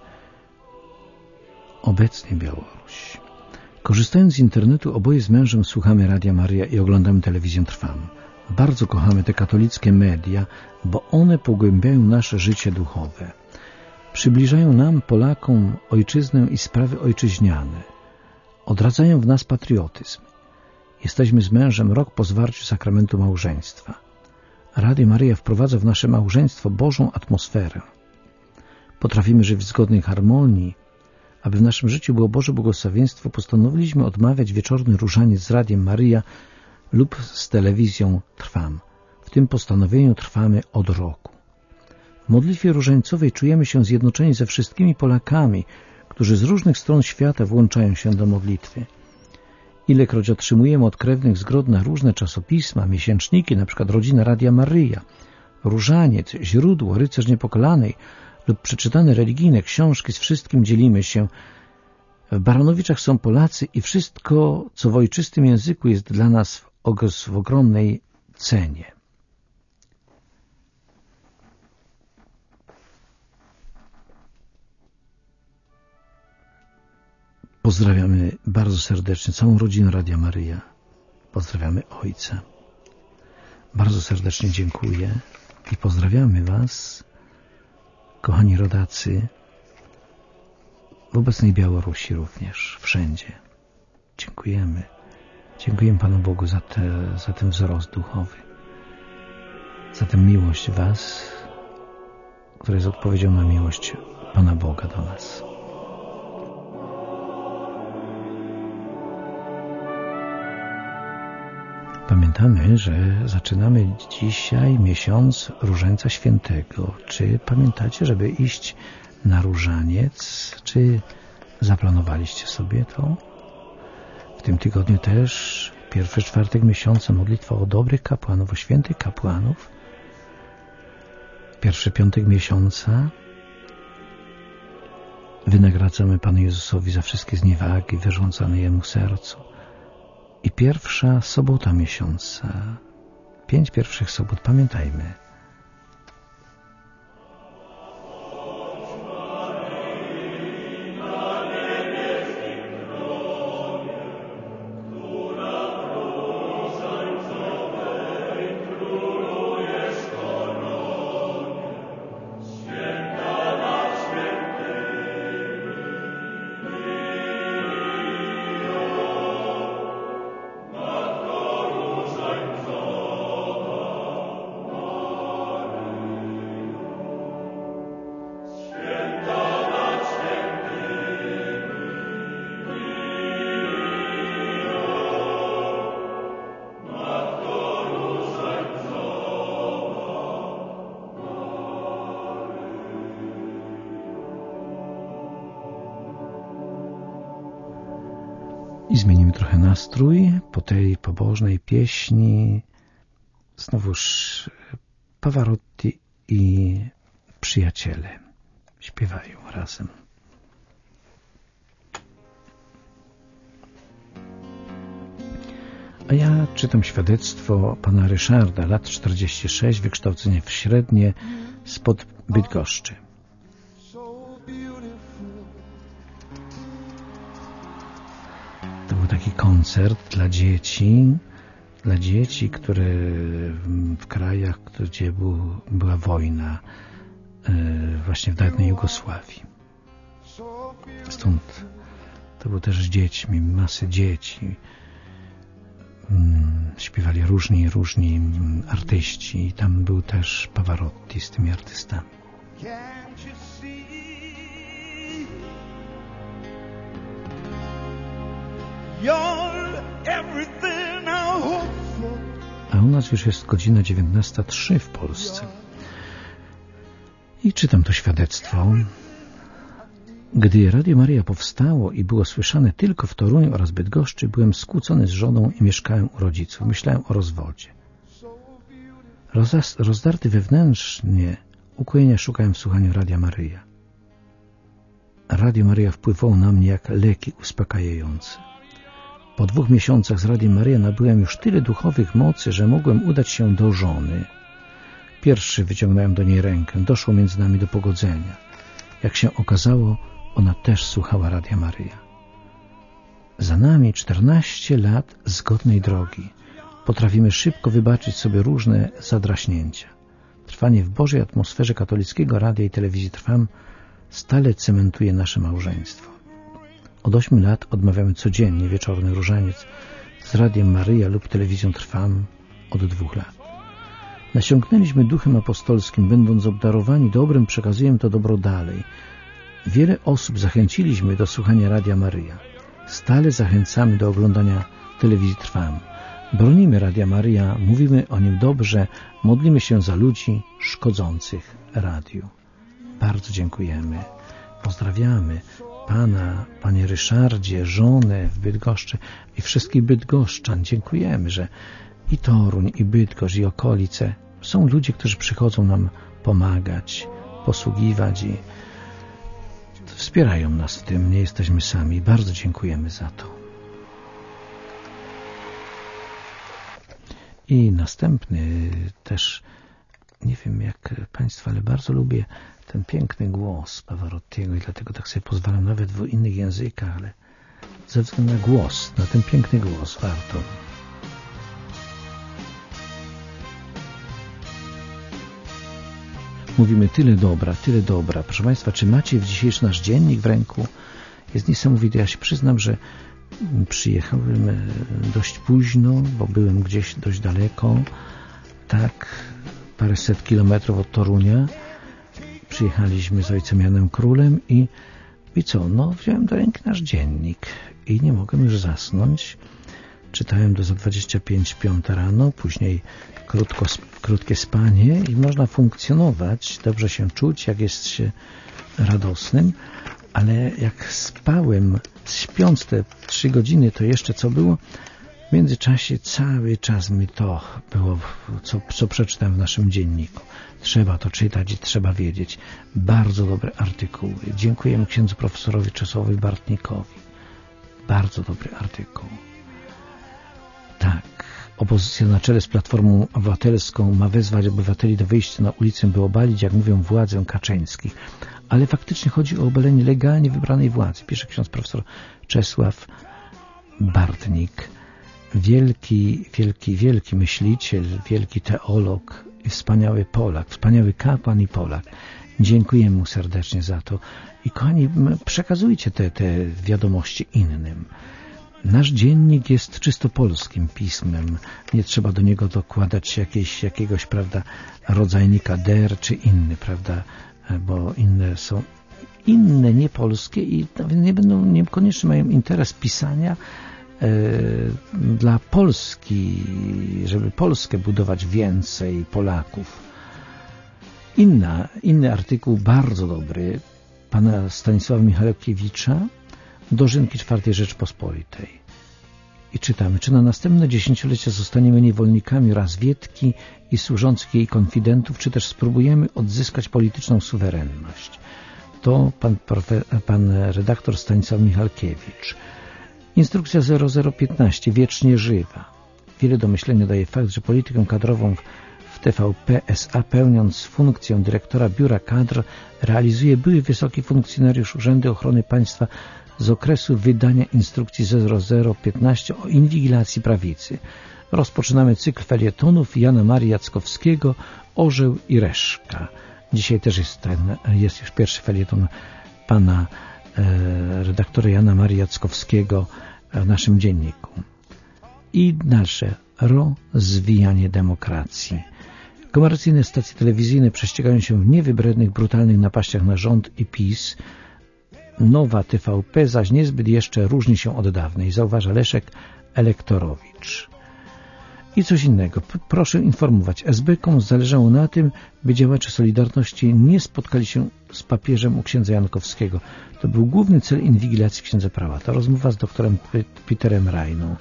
Obecnie Białoruś. Korzystając z internetu, oboje z mężem słuchamy Radia Maryja i oglądamy telewizję Trwam. Bardzo kochamy te katolickie media, bo one pogłębiają nasze życie duchowe. Przybliżają nam, Polakom, ojczyznę i sprawy ojczyźniane. Odradzają w nas patriotyzm. Jesteśmy z mężem rok po zwarciu sakramentu małżeństwa. Radio Maryja wprowadza w nasze małżeństwo Bożą atmosferę. Potrafimy żyć w zgodnej harmonii. Aby w naszym życiu było Boże błogosławieństwo, postanowiliśmy odmawiać wieczorny różaniec z Radiem Maryja lub z telewizją Trwam. W tym postanowieniu trwamy od roku. W modlitwie różańcowej czujemy się zjednoczeni ze wszystkimi Polakami, którzy z różnych stron świata włączają się do modlitwy. Ilekroć otrzymujemy od krewnych zgrod na różne czasopisma, miesięczniki, np. Rodzina Radia Maryja, Różaniec, Źródło, Rycerz Niepokalanej lub przeczytane religijne książki, z wszystkim dzielimy się. W Baranowiczach są Polacy i wszystko, co w ojczystym języku, jest dla nas w, w ogromnej cenie. Pozdrawiamy bardzo serdecznie całą rodzinę Radia Maryja. Pozdrawiamy ojca. Bardzo serdecznie dziękuję i pozdrawiamy Was, kochani rodacy, w obecnej Białorusi również, wszędzie. Dziękujemy. Dziękujemy Panu Bogu za, te, za ten wzrost duchowy, za tę miłość Was, która jest odpowiedzią na miłość Pana Boga do nas. Pamiętamy, że zaczynamy dzisiaj miesiąc Różańca Świętego. Czy pamiętacie, żeby iść na różaniec? Czy zaplanowaliście sobie to? W tym tygodniu też pierwszy czwartek miesiąca modlitwa o dobrych kapłanów, o świętych kapłanów. Pierwszy piątek miesiąca wynagradzamy Panu Jezusowi za wszystkie zniewagi wyrządzane Jemu sercu. I pierwsza sobota miesiąca. Pięć pierwszych sobot, pamiętajmy. I zmienimy trochę nastrój. Po tej pobożnej pieśni znowuż Pavarotti i przyjaciele śpiewają razem. A ja czytam świadectwo pana Ryszarda, lat czterdzieści sześć, wykształcenie w średnie, spod Bydgoszczy. To był taki koncert dla dzieci, dla dzieci, które w krajach, gdzie był, była wojna, właśnie w dawnej Jugosławii. Stąd to było też z dziećmi, masy dzieci. Śpiewali różni, różni artyści i tam był też Pavarotti z tymi artystami. A u nas już jest godzina dziewiętnasta trzy w Polsce. I czytam to świadectwo. Gdy Radio Maryja powstało i było słyszane tylko w Toruniu oraz Bydgoszczy, byłem skłócony z żoną i mieszkałem u rodziców. Myślałem o rozwodzie. Roz, rozdarty wewnętrznie, ukojenia szukałem w słuchaniu Radia Maryja. Radio Maryja wpływało na mnie jak leki uspokajające. Po dwóch miesiącach z Radiem Maryja nabyłem już tyle duchowych mocy, że mogłem udać się do żony. Pierwszy wyciągnąłem do niej rękę. Doszło między nami do pogodzenia. Jak się okazało, ona też słuchała Radia Maryja. Za nami czternaście lat zgodnej drogi. Potrafimy szybko wybaczyć sobie różne zadraśnięcia. Trwanie w Bożej atmosferze katolickiego radia i telewizji Trwam stale cementuje nasze małżeństwo. Od ośmiu lat odmawiamy codziennie wieczorny różaniec z Radiem Maryja lub telewizją Trwam od dwóch lat. Nasiąknęliśmy duchem apostolskim, będąc obdarowani dobrem, przekazujemy to dobro dalej. Wiele osób zachęciliśmy do słuchania Radia Maryja. Stale zachęcamy do oglądania telewizji Trwam. Bronimy Radia Maryja, mówimy o nim dobrze, modlimy się za ludzi szkodzących radiu. Bardzo dziękujemy. Pozdrawiamy Pana, Panie Ryszardzie, żonę w Bydgoszczy i wszystkich bydgoszczan. Dziękujemy, że i Toruń, i Bydgoszcz, i okolice są ludzie, którzy przychodzą nam pomagać, posługiwać i wspierają nas w tym. Nie jesteśmy sami. Bardzo dziękujemy za to. I następny też, nie wiem jak Państwo, ale bardzo lubię ten piękny głos Pavarottiego i dlatego tak sobie pozwalam nawet w innych językach, ale ze względu na głos, na ten piękny głos warto. Mówimy tyle dobra, tyle dobra. Proszę Państwa, czy macie w dzisiejszy nasz dziennik w ręku? Jest niesamowite. Ja się przyznam, że przyjechałem dość późno, bo byłem gdzieś dość daleko, tak, paręset kilometrów od Torunia. Przyjechaliśmy z ojcem Janem Królem i, i co? No, wziąłem do ręki nasz dziennik i nie mogłem już zasnąć. Czytałem do za dwadzieścia pięć piąta rano, później krótko, krótkie spanie i można funkcjonować, dobrze się czuć, jak jest się radosnym, ale jak spałem, śpiąc te trzy godziny, to jeszcze co było? W międzyczasie cały czas mi to było, co, co przeczytałem w naszym dzienniku. Trzeba to czytać i trzeba wiedzieć. Bardzo dobre artykuły. Dziękujemy księdzu profesorowi Czesławowi Bartnikowi. Bardzo dobry artykuł. Tak. Opozycja na czele z Platformą Obywatelską ma wezwać obywateli do wyjścia na ulicę, by obalić, jak mówią, władzę Kaczyńskich. Ale faktycznie chodzi o obalenie legalnie wybranej władzy. Pisze ksiądz profesor Czesław Bartnik. Wielki, wielki, wielki myśliciel, wielki teolog i wspaniały Polak, wspaniały kapłan i Polak. Dziękujemy mu serdecznie za to. I kochani, przekazujcie te, te wiadomości innym. Nasz dziennik jest czysto polskim pismem. Nie trzeba do niego dokładać jakieś, jakiegoś, prawda, rodzajnika der czy inny, prawda, bo inne są inne, niepolskie i nie będą, niekoniecznie mają interes pisania e, dla Polski, żeby Polskę budować więcej Polaków. Inna, inny artykuł, bardzo dobry, pana Stanisława Michalkiewicza dożynki czwartej Rzeczpospolitej. I czytamy, czy na następne dziesięciolecia zostaniemy niewolnikami razwiedki i służących jej konfidentów, czy też spróbujemy odzyskać polityczną suwerenność. To pan, pan redaktor Stanisław Michalkiewicz. Instrukcja zero zero piętnaście, wiecznie żywa. Wiele do myślenia daje fakt, że politykę kadrową w T V P S A, pełniąc funkcję dyrektora biura kadr, realizuje były wysoki funkcjonariusz Urzędu Ochrony Państwa z okresu wydania instrukcji zero zero piętnaście o inwigilacji prawicy. Rozpoczynamy cykl felietonów Jana Marii Jackowskiego Orzeł i Reszka. Dzisiaj też jest, ten, jest już pierwszy felieton pana e, redaktora Jana Marii Jackowskiego w naszym dzienniku. I dalsze. Rozwijanie demokracji. Komercyjne stacje telewizyjne prześcigają się w niewybrednych, brutalnych napaściach na rząd i PiS. Nowa T V P zaś niezbyt jeszcze różni się od dawnej, zauważa Leszek Elektorowicz. I coś innego. Proszę informować, S B kom zależało na tym, by działacze Solidarności nie spotkali się z papieżem u księdza Jankowskiego. To był główny cel inwigilacji księdza prałata. Rozmowa z doktorem Peterem Rajną.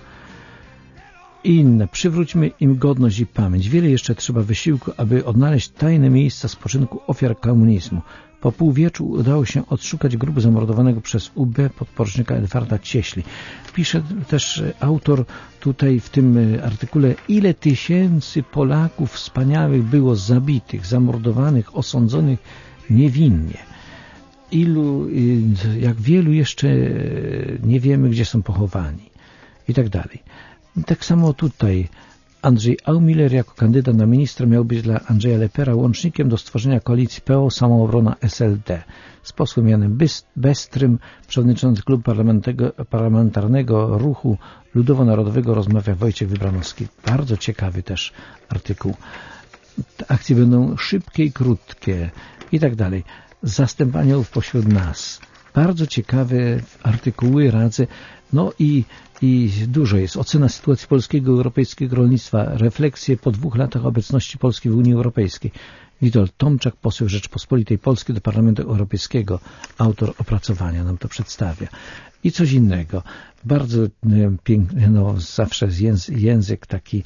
I inne. Przywróćmy im godność i pamięć. Wiele jeszcze trzeba wysiłku, aby odnaleźć tajne miejsca spoczynku ofiar komunizmu. Po półwieczu udało się odszukać grób zamordowanego przez U B podporucznika Edwarda Cieśli. Pisze też autor tutaj w tym artykule, ile tysięcy Polaków wspaniałych było zabitych, zamordowanych, osądzonych niewinnie. Ilu, jak wielu jeszcze nie wiemy, gdzie są pochowani. I tak dalej. Tak samo tutaj Andrzej Aumiller jako kandydat na ministra miał być dla Andrzeja Lepera łącznikiem do stworzenia koalicji P O Samoobrona S L D. Z posłem Janem Bestrym, przewodniczący klubu parlamentarnego Ruchu Ludowo-Narodowego, rozmawia Wojciech Wybranowski. Bardzo ciekawy też artykuł. Te akcje będą szybkie i krótkie i tak dalej. Zastęp aniołów pośród nas. Bardzo ciekawe artykuły, radzę. No i, i dużo jest. Ocena sytuacji polskiego i europejskiego rolnictwa. Refleksje po dwóch latach obecności Polski w Unii Europejskiej. Witold Tomczak, poseł Rzeczpospolitej Polskiej do Parlamentu Europejskiego. Autor opracowania nam to przedstawia. I coś innego. Bardzo piękny, no zawsze język, język taki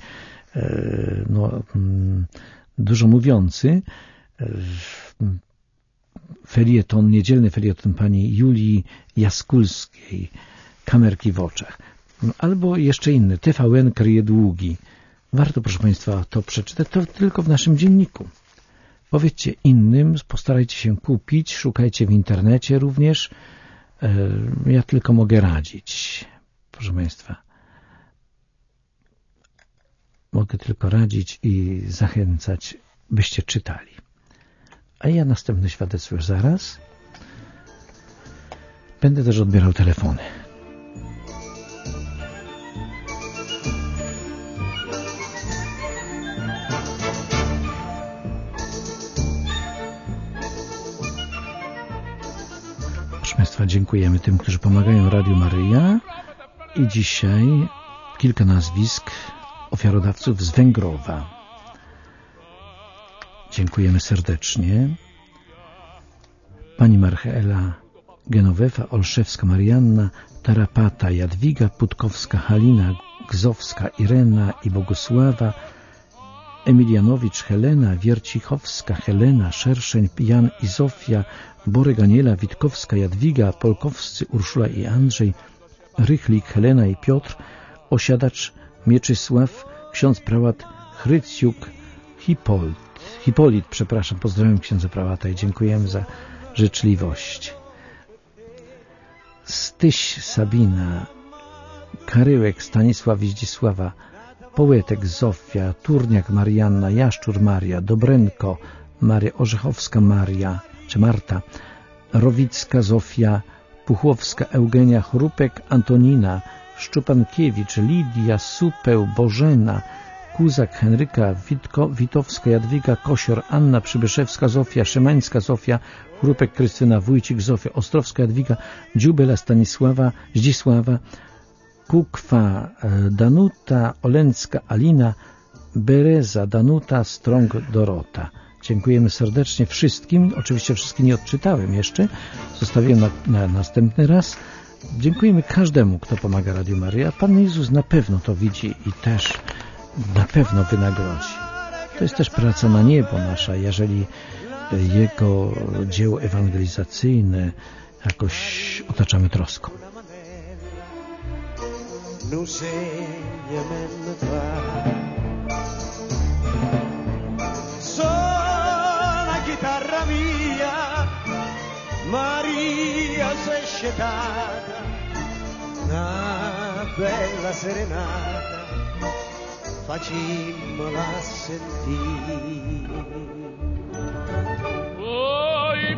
no, dużo mówiący. Felieton, niedzielny felieton pani Julii Jaskulskiej. Kamerki w oczach. Albo jeszcze inny. T V N kryje długi. Warto, proszę Państwa, to przeczytać. To tylko w naszym dzienniku. Powiedzcie innym, postarajcie się kupić, szukajcie w internecie również. Ja tylko mogę radzić. Proszę Państwa. Mogę tylko radzić i zachęcać, byście czytali. A ja następne świadectwo już zaraz. Będę też odbierał telefony. Proszę Państwa, dziękujemy tym, którzy pomagają Radiu Maryja. I dzisiaj kilka nazwisk ofiarodawców z Węgrowa. Dziękujemy serdecznie. Pani Marchela Genowefa, Olszewska Marianna, Tarapata Jadwiga, Putkowska Halina, Gzowska Irena i Bogusława, Emilianowicz Helena, Wiercichowska Helena, Szerszeń Jan i Zofia, Borek Aniela, Witkowska Jadwiga, Polkowscy Urszula i Andrzej, Rychlik Helena i Piotr, Osiadacz Mieczysław, ksiądz prałat Chrycjuk Hipolit, Hipolit, przepraszam, pozdrawiam księdza prałata i dziękujemy za życzliwość. Styś Sabina, Karyłek Stanisław i Zdzisława, Poetek Zofia, Turniak Marianna, Jaszczur Maria, Dobrenko Maria, Orzechowska Maria, czy Marta, Rowicka Zofia, Puchłowska Eugenia, Chrupek Antonina, Szczupankiewicz, Lidia, Supeł, Bożena, Kuzak Henryka, Witko, Witowska Jadwiga, Kosior, Anna Przybyszewska Zofia, Szymańska Zofia, Chrupek Krystyna, Wójcik Zofia, Ostrowska Jadwiga, Dziubela Stanisława, Zdzisława, Kukwa Danuta, Olencka Alina, Bereza Danuta, Strąg Dorota. Dziękujemy serdecznie wszystkim. Oczywiście wszystkich nie odczytałem jeszcze. Zostawiłem na, na następny raz. Dziękujemy każdemu, kto pomaga Radiu Maryja. Pan Jezus na pewno to widzi i też na pewno wynagrodzi. To jest też praca na niebo nasza, jeżeli Jego dzieło ewangelizacyjne jakoś otaczamy troską.
Sola chitarra mia, Maria s'è scelata, una bella serenata, faciamola sentire.
Oi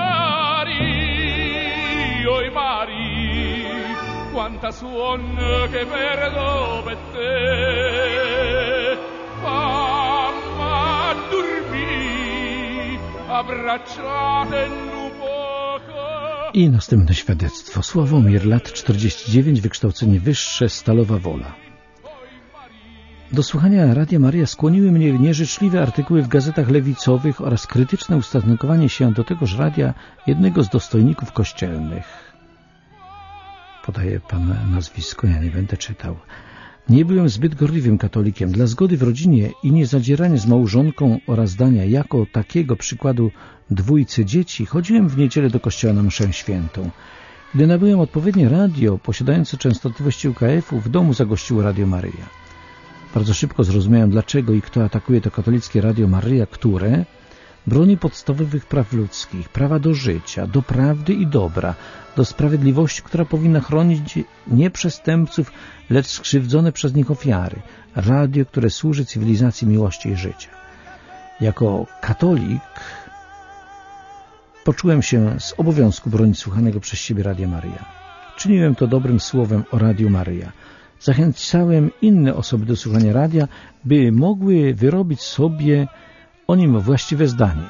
Mari, oi Mari, quanta suon che perdo per te, famma dormì, abbracciate in poco.
I następne świadectwo. Sławomir, lat czterdzieści dziewięć, wykształcenie wyższe, Stalowa Wola. Do słuchania Radia Maryja skłoniły mnie nieżyczliwe artykuły w gazetach lewicowych oraz krytyczne ustosunkowanie się do tegoż radia jednego z dostojników kościelnych. Podaje pan nazwisko, ja nie będę czytał. Nie byłem zbyt gorliwym katolikiem. Dla zgody w rodzinie i niezadzierania z małżonką oraz dania jako takiego przykładu dwójcy dzieci chodziłem w niedzielę do kościoła na mszę świętą. Gdy nabyłem odpowiednie radio posiadające częstotliwości U K F-u, w domu zagościło Radio Maryja. Bardzo szybko zrozumiałem, dlaczego i kto atakuje to katolickie Radio Maryja, które broni podstawowych praw ludzkich, prawa do życia, do prawdy i dobra, do sprawiedliwości, która powinna chronić nie przestępców, lecz skrzywdzone przez nich ofiary. Radio, które służy cywilizacji miłości i życia. Jako katolik poczułem się z obowiązku bronić słuchanego przez siebie Radia Maryja. Czyniłem to dobrym słowem o Radiu Maryja. Zachęcałem inne osoby do słuchania radia, by mogły wyrobić sobie o nim właściwe zdanie.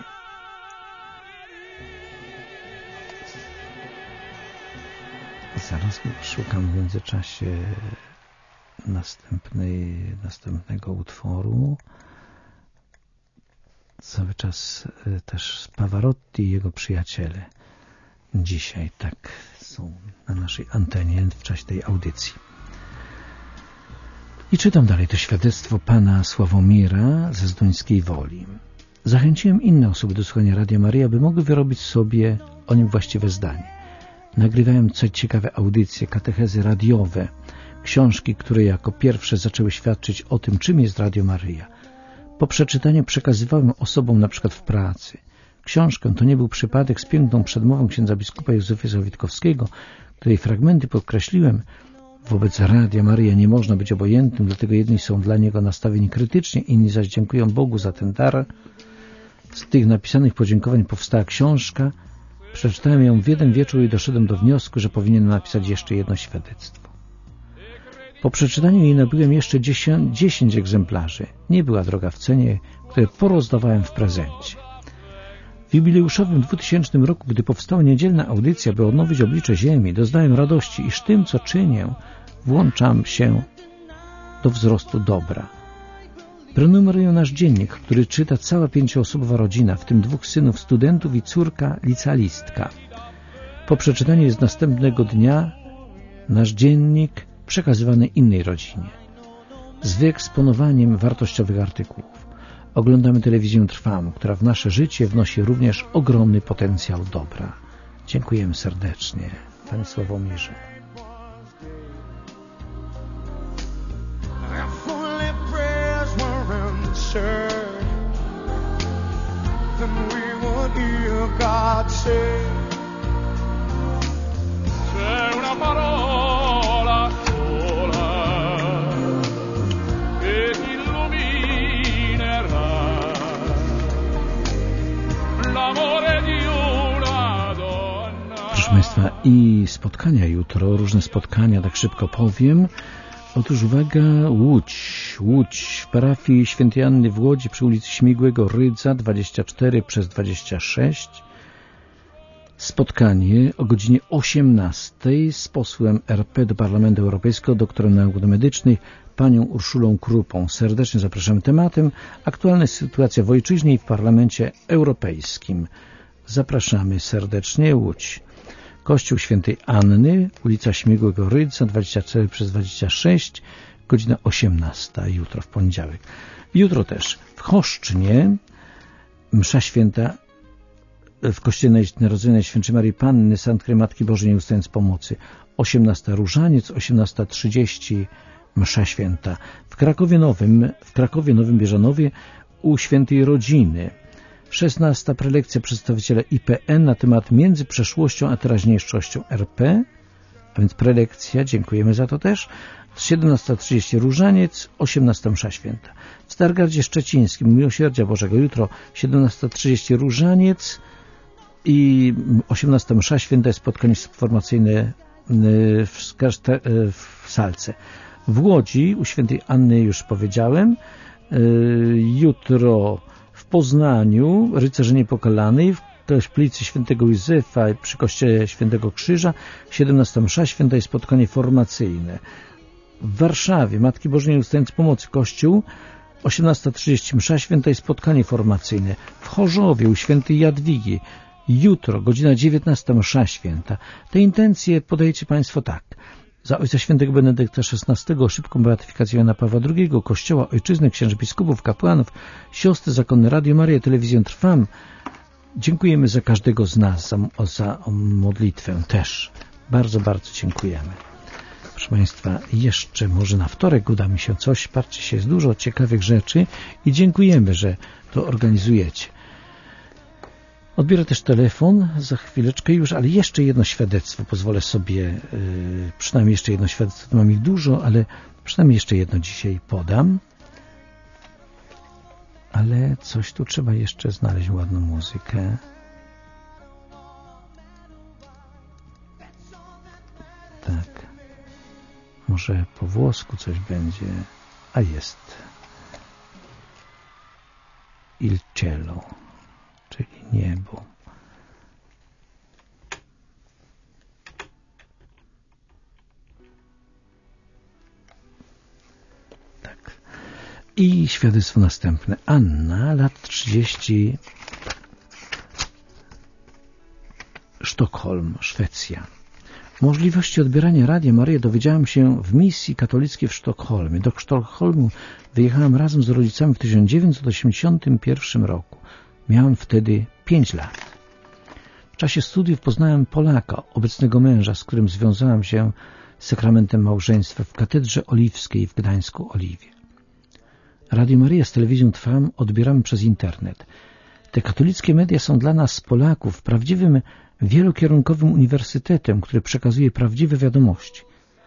Zaraz szukam w międzyczasie następnej, następnego utworu. Cały czas też Pavarotti i jego przyjaciele dzisiaj tak są na naszej antenie w czasie tej audycji. I czytam dalej to świadectwo pana Sławomira ze Zduńskiej Woli. Zachęciłem inne osoby do słuchania Radia Maryja, by mogły wyrobić sobie o nim właściwe zdanie. Nagrywałem co ciekawe audycje, katechezy radiowe, książki, które jako pierwsze zaczęły świadczyć o tym, czym jest Radio Maryja. Po przeczytaniu przekazywałem osobom na przykład w pracy. Książkę to nie był przypadek z piękną przedmową księdza biskupa Józefa Witkowskiego, której fragmenty podkreśliłem. Wobec Radia Maryja nie można być obojętnym, dlatego jedni są dla niego nastawieni krytycznie, inni zaś dziękują Bogu za ten dar. Z tych napisanych podziękowań powstała książka. Przeczytałem ją w jeden wieczór i doszedłem do wniosku, że powinienem napisać jeszcze jedno świadectwo. Po przeczytaniu jej nabyłem jeszcze dziesięć, dziesięć egzemplarzy. Nie była droga w cenie, które porozdawałem w prezencie. W jubileuszowym dwutysięcznym roku, gdy powstała niedzielna audycja, by odnowić oblicze ziemi, doznałem radości, iż tym, co czynię, włączam się do wzrostu dobra. Prenumeruję nasz dziennik, który czyta cała pięcioosobowa rodzina, w tym dwóch synów studentów i córka licealistka. Po przeczytaniu jest następnego dnia nasz dziennik przekazywany innej rodzinie. Z wyeksponowaniem wartościowych artykułów. Oglądamy telewizję trwałą, która w nasze życie wnosi również ogromny potencjał dobra. Dziękujemy serdecznie, panie Sławomirze.
C'è una parola sola che ti illuminerà l'amore di una donna.
Proszę państwa, i spotkania jutro, różne spotkania, tak szybko powiem. Otóż uwaga, Łódź, Łódź w parafii Świętej Anny w Łodzi przy ulicy Śmigłego Rydza dwadzieścia cztery przez dwadzieścia sześć. Spotkanie o godzinie osiemnastej z posłem R P do Parlamentu Europejskiego, doktorem nauk medycznych, panią Urszulą Krupą. Serdecznie zapraszam. Tematem aktualna sytuacja w ojczyźnie i w Parlamencie Europejskim. Zapraszamy serdecznie. Łódź. Kościół Świętej Anny, ulica Śmigłego Rydza, dwadzieścia cztery przez dwadzieścia sześć, godzina osiemnasta, jutro w poniedziałek. Jutro też w Choszcznie msza święta w Kościele Narodzenia Najświętszej Maryi Panny, Sankry Matki Bożej Nieustając Pomocy. osiemnasta Różaniec, osiemnasta trzydzieści msza święta. W Krakowie Nowym, w Krakowie Nowym Bieżanowie u Świętej Rodziny. szesnasta prelekcja przedstawiciela I P N na temat między przeszłością a teraźniejszością R P, a więc prelekcja, dziękujemy za to też. siedemnasta trzydzieści Różaniec, osiemnasta msza święta. W Stargardzie Szczecińskim Miłosierdzia Bożego jutro siedemnasta trzydzieści Różaniec i osiemnasta msza święta jest spotkanie formacyjne w, w Salce. W Łodzi u Świętej Anny już powiedziałem. Jutro w Poznaniu Rycerze Niepokalanej, w kaplicy Świętego Józefa przy Kościele Świętego Krzyża, siedemnasta msza święta i spotkanie formacyjne. W Warszawie Matki Bożej Nieustając Pomocy Kościół, osiemnasta trzydzieści msza święta i spotkanie formacyjne. W Chorzowie u Świętej Jadwigi jutro, godzina dziewiętnasta msza święta. Te intencje podajecie Państwo tak. Za Ojca Świętego Benedykta szesnastego o szybką beatyfikację Jana Pawła drugiego, Kościoła, Ojczyzny, księży biskupów, kapłanów, siostry zakonne, Radio Maryja, Telewizję Trwam. Dziękujemy za każdego z nas, za, za modlitwę też. Bardzo, bardzo dziękujemy. Proszę Państwa, jeszcze może na wtorek uda mi się coś. Patrzcie się, jest dużo ciekawych rzeczy i dziękujemy, że to organizujecie. Odbiorę też telefon za chwileczkę już, ale jeszcze jedno świadectwo pozwolę sobie, yy, przynajmniej jeszcze jedno świadectwo, mam ich dużo, ale przynajmniej jeszcze jedno dzisiaj podam. Ale coś tu trzeba jeszcze znaleźć, ładną muzykę. Tak. Może po włosku coś będzie. A jest. Il cielo, czyli niebo. Tak. I świadectwo następne. Anna, lat trzydzieści, Sztokholm, Szwecja. Możliwości odbierania Radia Maryja dowiedziałam się w misji katolickiej w Sztokholmie. Do Sztokholmu wyjechałam razem z rodzicami w tysiąc dziewięćset osiemdziesiątym pierwszym roku. Miałam wtedy pięć lat. W czasie studiów poznałem Polaka, obecnego męża, z którym związałam się z sakramentem małżeństwa w Katedrze Oliwskiej w Gdańsku Oliwie. Radio Maryja z telewizją Trwam odbieramy przez internet. Te katolickie media są dla nas, Polaków, prawdziwym wielokierunkowym uniwersytetem, który przekazuje prawdziwe wiadomości.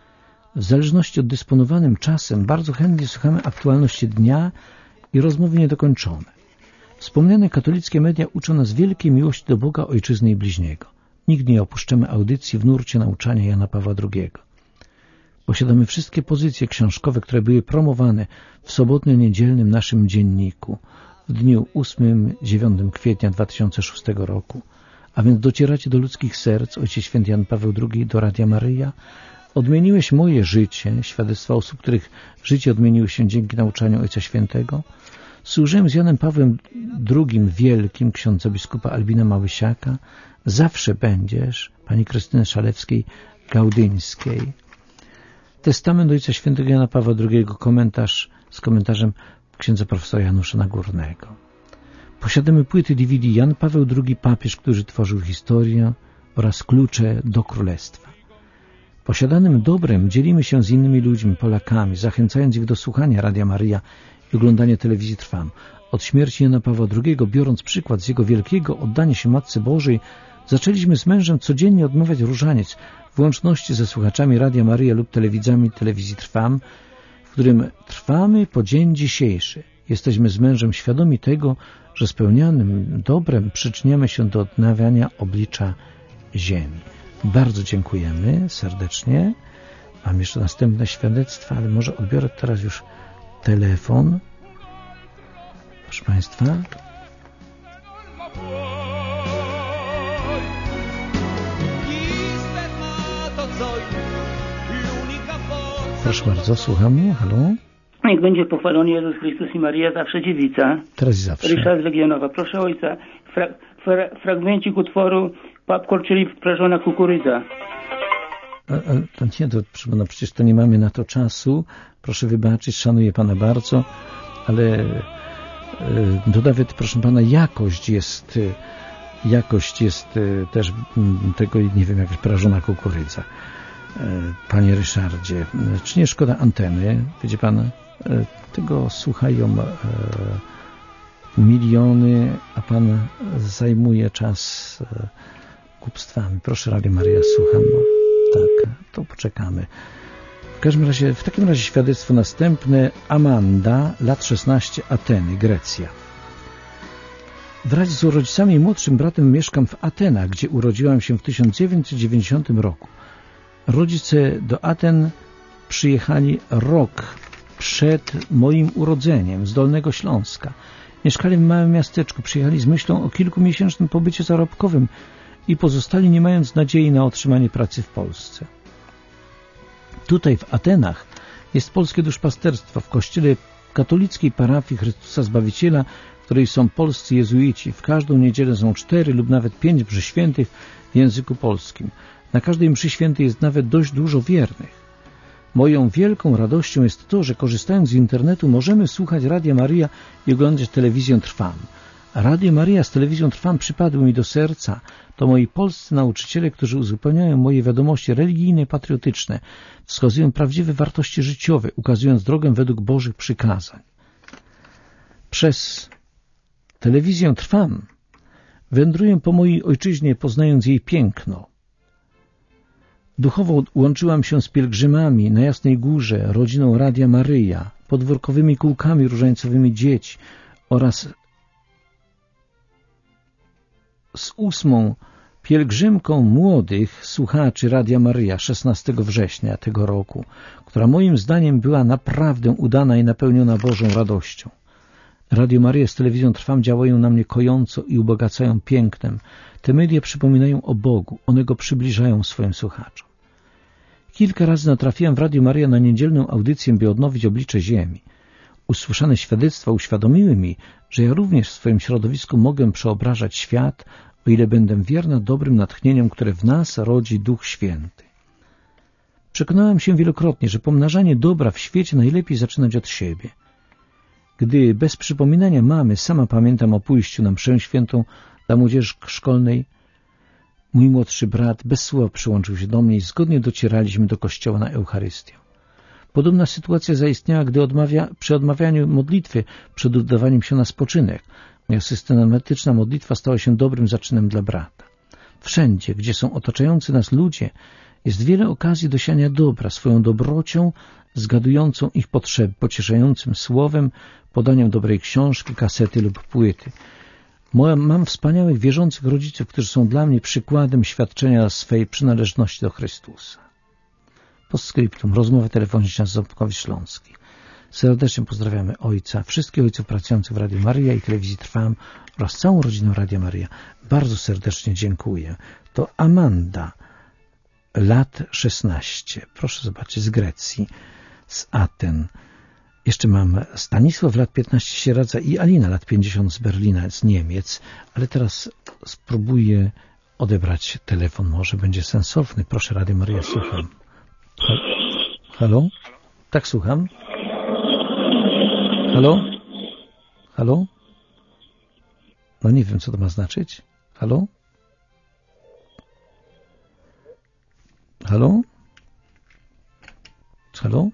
W zależności od dysponowanym czasem bardzo chętnie słuchamy aktualności dnia i rozmowy niedokończone. Wspomniane katolickie media uczą nas wielkiej miłości do Boga, Ojczyzny i bliźniego. Nigdy nie opuszczamy audycji w nurcie nauczania Jana Pawła drugiego. Posiadamy wszystkie pozycje książkowe, które były promowane w sobotnio-niedzielnym naszym dzienniku w dniu ósmego do dziewiątego kwietnia dwa tysiące szóstego roku. A więc docieracie do ludzkich serc, Ojciec Święty Jan Paweł drugi, do Radia Maryja. Odmieniłeś moje życie, świadectwa osób, których życie odmieniło się dzięki nauczaniu Ojca Świętego. Służyłem z Janem Pawłem drugim Wielkim, księdza biskupa Albina Małysiaka. Zawsze będziesz, pani Krystyny Szalewskiej-Gaudyńskiej. Testament Ojca Świętego Jana Pawła drugiego, komentarz z komentarzem księdza profesora Janusza Nagórnego. Posiadamy płyty D V D Jan Paweł drugi, papież, który tworzył historię oraz klucze do królestwa. Posiadanym dobrem dzielimy się z innymi ludźmi, Polakami, zachęcając ich do słuchania Radia Maryja i oglądania telewizji Trwam. Od śmierci Jana Pawła drugiego, biorąc przykład z jego wielkiego oddania się Matce Bożej, zaczęliśmy z mężem codziennie odmawiać różaniec w łączności ze słuchaczami Radia Maryja lub telewidzami telewizji Trwam, w którym trwamy po dzień dzisiejszy. Jesteśmy z mężem świadomi tego, że spełnianym dobrem przyczyniamy się do odnawiania oblicza ziemi. Bardzo dziękujemy serdecznie. Mam jeszcze następne świadectwa, ale może odbiorę teraz już telefon. Proszę Państwa. Proszę bardzo, słucham. Halo?
Niech będzie pochwalony Jezus Chrystus i Maryja, zawsze dziewica.
Teraz i zawsze.
Ryszard z Legionowa. Proszę Ojca, fra, fra, fragmencik utworu Popcorn, czyli prażona kukurydza.
Ale to nie, to, no przecież to nie mamy na to czasu. Proszę wybaczyć, szanuję pana bardzo, ale no nawet, proszę pana, jakość jest jakość jest też tego, nie wiem, jakaś prażona kukurydza. Panie Ryszardzie, czy nie szkoda anteny? Wiecie pan, tego słuchają miliony, a pan zajmuje czas głupstwami. Proszę, Radio Maryja, słucham. No, tak, to poczekamy. W każdym razie, w takim razie świadectwo następne. Amanda, lat szesnaście, Ateny, Grecja. Wraz z rodzicami i młodszym bratem mieszkam w Atenach, gdzie urodziłam się w tysiąc dziewięćset dziewięćdziesiątym roku. Rodzice do Aten przyjechali rok przed moim urodzeniem z Dolnego Śląska. Mieszkali w małym miasteczku, przyjechali z myślą o kilkumiesięcznym pobycie zarobkowym i pozostali nie mając nadziei na otrzymanie pracy w Polsce. Tutaj w Atenach jest polskie duszpasterstwo. W kościele katolickiej parafii Chrystusa Zbawiciela, w której są polscy jezuici. W każdą niedzielę są cztery lub nawet pięć mszy świętych w języku polskim. Na każdej mszy świętej jest nawet dość dużo wiernych. Moją wielką radością jest to, że korzystając z internetu możemy słuchać Radia Maryja i oglądać telewizję Trwam. Radio Maryja z telewizją Trwam przypadły mi do serca. To moi polscy nauczyciele, którzy uzupełniają moje wiadomości religijne i patriotyczne, wskazują prawdziwe wartości życiowe, ukazując drogę według Bożych przykazań. Przez telewizję Trwam wędruję po mojej ojczyźnie, poznając jej piękno. Duchowo łączyłam się z pielgrzymami na Jasnej Górze, rodziną Radia Maryja, podwórkowymi kółkami różańcowymi dzieci oraz z ósmą pielgrzymką młodych słuchaczy Radia Maryja szesnastego września tego roku, która moim zdaniem była naprawdę udana i napełniona Bożą radością. Radio Maryja z telewizją Trwam działają na mnie kojąco i ubogacają pięknem. Te media przypominają o Bogu, one Go przybliżają swoim słuchaczom. Kilka razy natrafiłem w Radiu Maryja na niedzielną audycję, by odnowić oblicze ziemi. Usłyszane świadectwa uświadomiły mi, że ja również w swoim środowisku mogę przeobrażać świat, o ile będę wierna dobrym natchnieniom, które w nas rodzi Duch Święty. Przekonałem się wielokrotnie, że pomnażanie dobra w świecie najlepiej zaczynać od siebie. Gdy bez przypominania mamy, sama pamiętam o pójściu na mszę świętą dla młodzieży szkolnej, mój młodszy brat bez słowa przyłączył się do mnie i zgodnie docieraliśmy do kościoła na Eucharystię. Podobna sytuacja zaistniała, gdy odmawia, przy odmawianiu modlitwy przed oddawaniem się na spoczynek. Moja systematyczna modlitwa stała się dobrym zaczynem dla brata. Wszędzie, gdzie są otaczający nas ludzie, jest wiele okazji do siania dobra, swoją dobrocią, zgadującą ich potrzeby, pocieszającym słowem, podaniem dobrej książki, kasety lub płyty. Mam wspaniałych, wierzących rodziców, którzy są dla mnie przykładem świadczenia swej przynależności do Chrystusa. Postscriptum, rozmowa telefoniczna z Ząbkowic Śląskich. Serdecznie pozdrawiamy ojca, wszystkich ojców pracujących w Radiu Maryja i Telewizji Trwam oraz całą rodzinę Radia Maryja. Bardzo serdecznie dziękuję. To Amanda, lat szesnaście. Proszę zobaczyć, z Grecji, z Aten. Jeszcze mam Stanisław, lat piętnaście, Sieradza i Alina, lat pięćdziesiąt, z Berlina, z Niemiec. Ale teraz spróbuję odebrać telefon. Może będzie sensowny. Proszę, Radio Maryja, słucham. Halo? Tak, słucham. Halo? Halo? No nie wiem, co to ma znaczyć. Halo? Halo? Halo?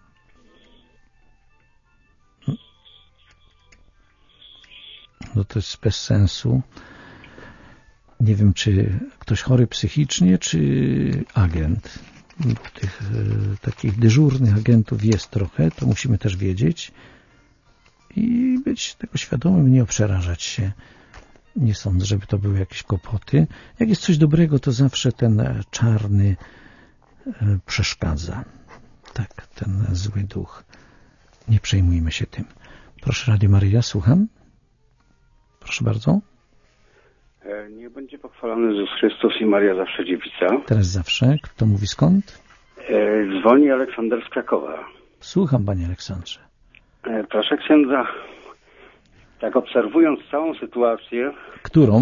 No to jest bez sensu. Nie wiem, czy ktoś chory psychicznie, czy agent. Tych e, takich dyżurnych agentów jest trochę, to musimy też wiedzieć i być tego świadomym, nie przerażać się. Nie sądzę, żeby to były jakieś kłopoty. Jak jest coś dobrego, to zawsze ten czarny e, przeszkadza. Tak, ten zły duch. Nie przejmujmy się tym. Proszę, Radio Maryja, słucham. Proszę bardzo.
Niech będzie pochwalony Jezus Chrystus i Maria zawsze dziewica.
Teraz zawsze. Kto mówi skąd?
Dzwoni Aleksander z Krakowa.
Słucham, panie Aleksandrze.
Proszę księdza, tak obserwując całą sytuację...
Którą?
To,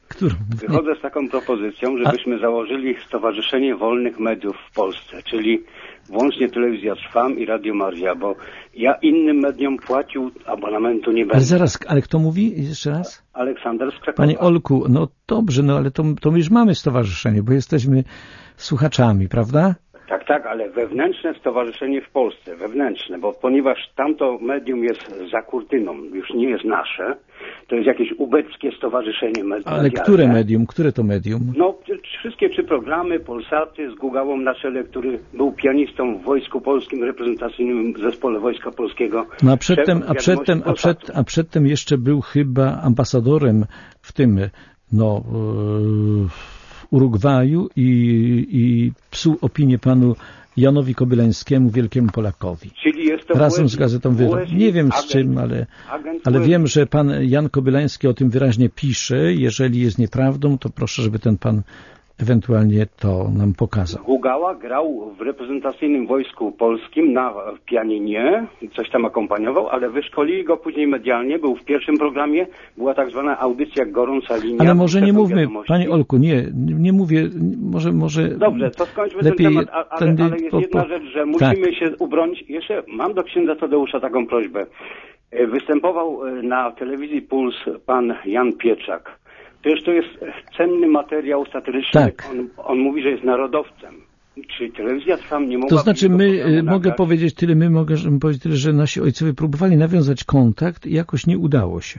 Którą?
Wychodzę z taką propozycją, żebyśmy A... założyli Stowarzyszenie Wolnych Mediów w Polsce, czyli włącznie Telewizja Trwam i Radio Maria, bo ja innym mediom płacił abonamentu nie będę.
Ale zaraz, ale kto mówi jeszcze raz?
Aleksander z Krakowa.
Panie Olku, no dobrze, no ale to, to my już mamy stowarzyszenie, bo jesteśmy słuchaczami, prawda?
Tak, tak, ale wewnętrzne stowarzyszenie w Polsce, wewnętrzne, bo ponieważ tamto medium jest za kurtyną, już nie jest nasze, to jest jakieś ubeckie stowarzyszenie medialne.
Ale które medium? Które to medium?
No, wszystkie trzy programy, Polsaty z Gugałą na czele, który był pianistą w Wojsku Polskim, reprezentacyjnym zespole Wojska Polskiego.
No a przedtem, a przedtem, a przed, a przedtem jeszcze był chyba ambasadorem w tym, no... Yy... Urugwaju i, i psuł opinię panu Janowi Kobylańskiemu, wielkiemu Polakowi.
Czyli jest to
razem
U S,
z gazetą Wyda. Nie wiem z agent, czym, ale, ale wiem, że pan Jan Kobylański o tym wyraźnie pisze. Jeżeli jest nieprawdą, to proszę, żeby ten pan ewentualnie to nam pokazał.
Gugała grał w reprezentacyjnym Wojsku Polskim na pianinie, coś tam akompaniował, ale wyszkolili go później medialnie, był w pierwszym programie, była tak zwana audycja Gorąca Linia.
Ale może nie mówmy, wiadomości. Panie Olku, nie, nie mówię, może... może
Dobrze, to skończmy
lepiej
ten temat, ale,
ten,
ale jest
po,
jedna
po,
rzecz, że musimy
tak.
się ubronić. Jeszcze mam do księdza Tadeusza taką prośbę. Występował na telewizji Puls pan Jan Pieczak. Przecież to jest cenny materiał satyryczny.
Tak.
On, on mówi, że jest narodowcem. Czy telewizja Trwam nie mogła...
To znaczy my, mogę powiedzieć tyle, my mogę powiedzieć tyle, że nasi ojcowie próbowali nawiązać kontakt i jakoś nie udało się.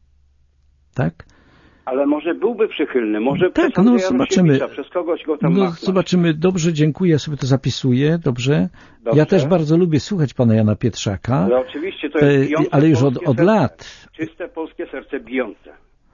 Tak?
Ale może byłby przychylny, może
tak,
przez
no zobaczymy.
Przez kogoś go tam
no,
machnąć.
Zobaczymy, dobrze, dziękuję, ja sobie to zapisuję, dobrze? dobrze. Ja też bardzo lubię słuchać pana Jana Pietrzaka.
No, oczywiście, to jest bijące,
ale już od, od
serce,
lat.
Czyste polskie serce bijące.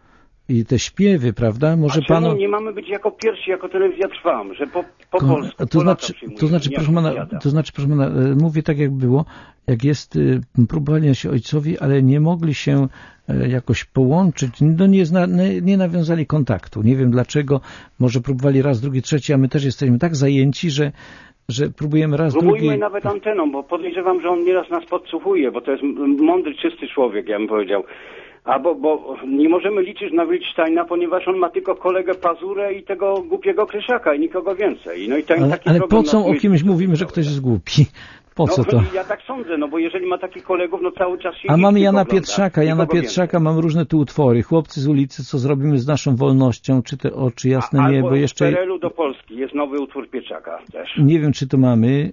I te śpiewy, prawda? Może
A czemu
panu...
nie mamy być jako pierwsi, jako telewizja Trwam, że po, po Ko... polsku,
to znaczy, to znaczy, proszę pana, to znaczy, proszę pana, mówię tak jak było, jak jest, próbowali nasi ojcowie, ale nie mogli się jakoś połączyć, no nie, zna, nie nawiązali kontaktu. Nie wiem dlaczego, może próbowali raz, drugi, trzeci, a my też jesteśmy tak zajęci, że że próbujemy raz,
Próbujmy
drugi...
nawet anteną, bo podejrzewam, że on nieraz nas podsłuchuje, bo to jest mądry, czysty człowiek, ja bym powiedział. Albo, bo nie możemy liczyć na Wildsteina, ponieważ on ma tylko kolegę Pazurę i tego głupiego Krysiaka i nikogo więcej. No i ten,
ale
taki
ale po co o
jest...
kimś mówimy, że ktoś jest głupi? Po co
no,
to?
Ja tak sądzę, no bo jeżeli ma takich kolegów, no cały czas się...
A mamy Jana Pietrzaka, Jana Pietrzaka, mam różne tu utwory. Chłopcy z ulicy, co zrobimy z naszą wolnością, czy te oczy, jasne
A,
niebo, jeszcze...
Albo z P R L u do Polski jest nowy utwór Pietrzaka też.
Nie wiem, czy to mamy.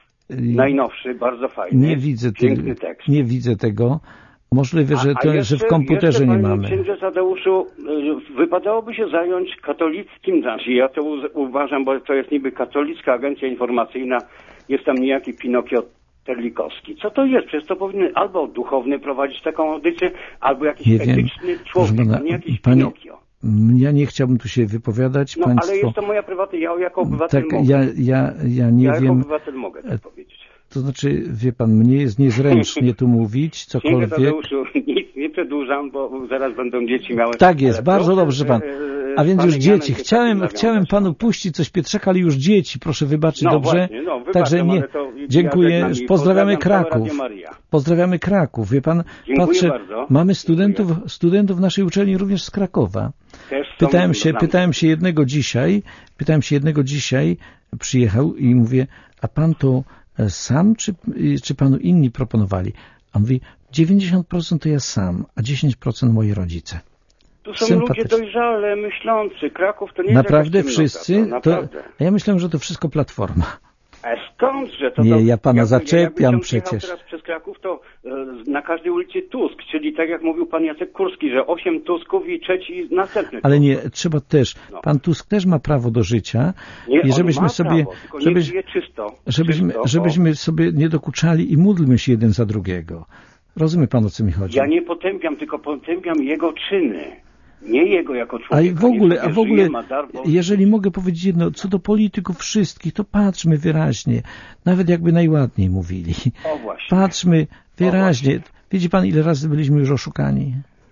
Najnowszy, bardzo fajny.
Nie widzę,
piękny te... tekst.
Nie widzę tego. Możliwe, że, to,
a, a jeszcze,
że w komputerze
jeszcze,
nie mamy.
Księdze Tadeuszu, wypadałoby się zająć katolickim, znaczy ja to uważam, bo to jest niby katolicka agencja informacyjna, jest tam niejaki Pinokio Terlikowski. Co to jest? Przecież to powinien albo duchowny prowadzić taką audycję, albo jakiś
nie
etyczny
wiem.
człowiek, a nie jakiś
Pani...
Pinokio.
Ja nie chciałbym tu się wypowiadać.
No
Państwo...
ale jest to moja prywatna, ja jako obywatel
tak,
mogę.
Ja, ja, ja nie
ja
wiem.
jako obywatel mogę tak powiedzieć.
To znaczy, wie pan, mnie jest niezręcznie tu mówić, cokolwiek.
Tadeuszu, nic nie przedłużam, bo zaraz będą dzieci miały...
Tak jest,
ale
bardzo
proszę,
dobrze pan. A więc już dzieci. Chciałem, chciałem panu puścić coś Pietrzaka, ale już dzieci, proszę wybaczyć,
no,
dobrze?
Właśnie, no, wybaczam,
Także nie, dziękuję,
ja
pozdrawiamy
pozdrawiam
Kraków. Pozdrawiamy Kraków, wie pan,
dziękuję
patrzę,
bardzo.
mamy studentów, studentów naszej uczelni również z Krakowa.
Też
pytałem się, pytałem się jednego dzisiaj, pytałem się jednego dzisiaj, przyjechał i mówię, a pan to sam, czy, czy panu inni proponowali? A on mówi, dziewięćdziesiąt procent to ja sam, a dziesięć procent moi rodzice.
Tu są ludzie dojrzale, myślący. Kraków to nie jest
naprawdę wszyscy?
To, naprawdę.
To, ja myślałem, że to wszystko Platforma.
A skądże to?
Nie,
to,
ja pana
jakby,
zaczepiam
jakby
przecież.
teraz przez Kraków, to e, na każdej ulicy Tusk, czyli tak jak mówił pan Jacek Kurski, że osiem Tusków i trzeci następny
Ale
Tusk.
nie, trzeba też, no. Pan Tusk też ma prawo do życia
nie,
i żebyśmy
ma
sobie,
prawo, tylko
żeby,
nie czysto,
żebyśmy,
czysto,
żebyśmy sobie nie dokuczali i módlmy się jeden za drugiego. Rozumie pan, o co mi chodzi?
Ja nie potępiam, tylko potępiam jego czyny. Nie jego jako człowieka.
A w ogóle, a w ogóle
żyje, dar, bo...
jeżeli mogę powiedzieć jedno, co do polityków wszystkich, to patrzmy wyraźnie, nawet jakby najładniej mówili.
O właśnie.
Patrzmy wyraźnie. Widzi pan, ile razy byliśmy już oszukani?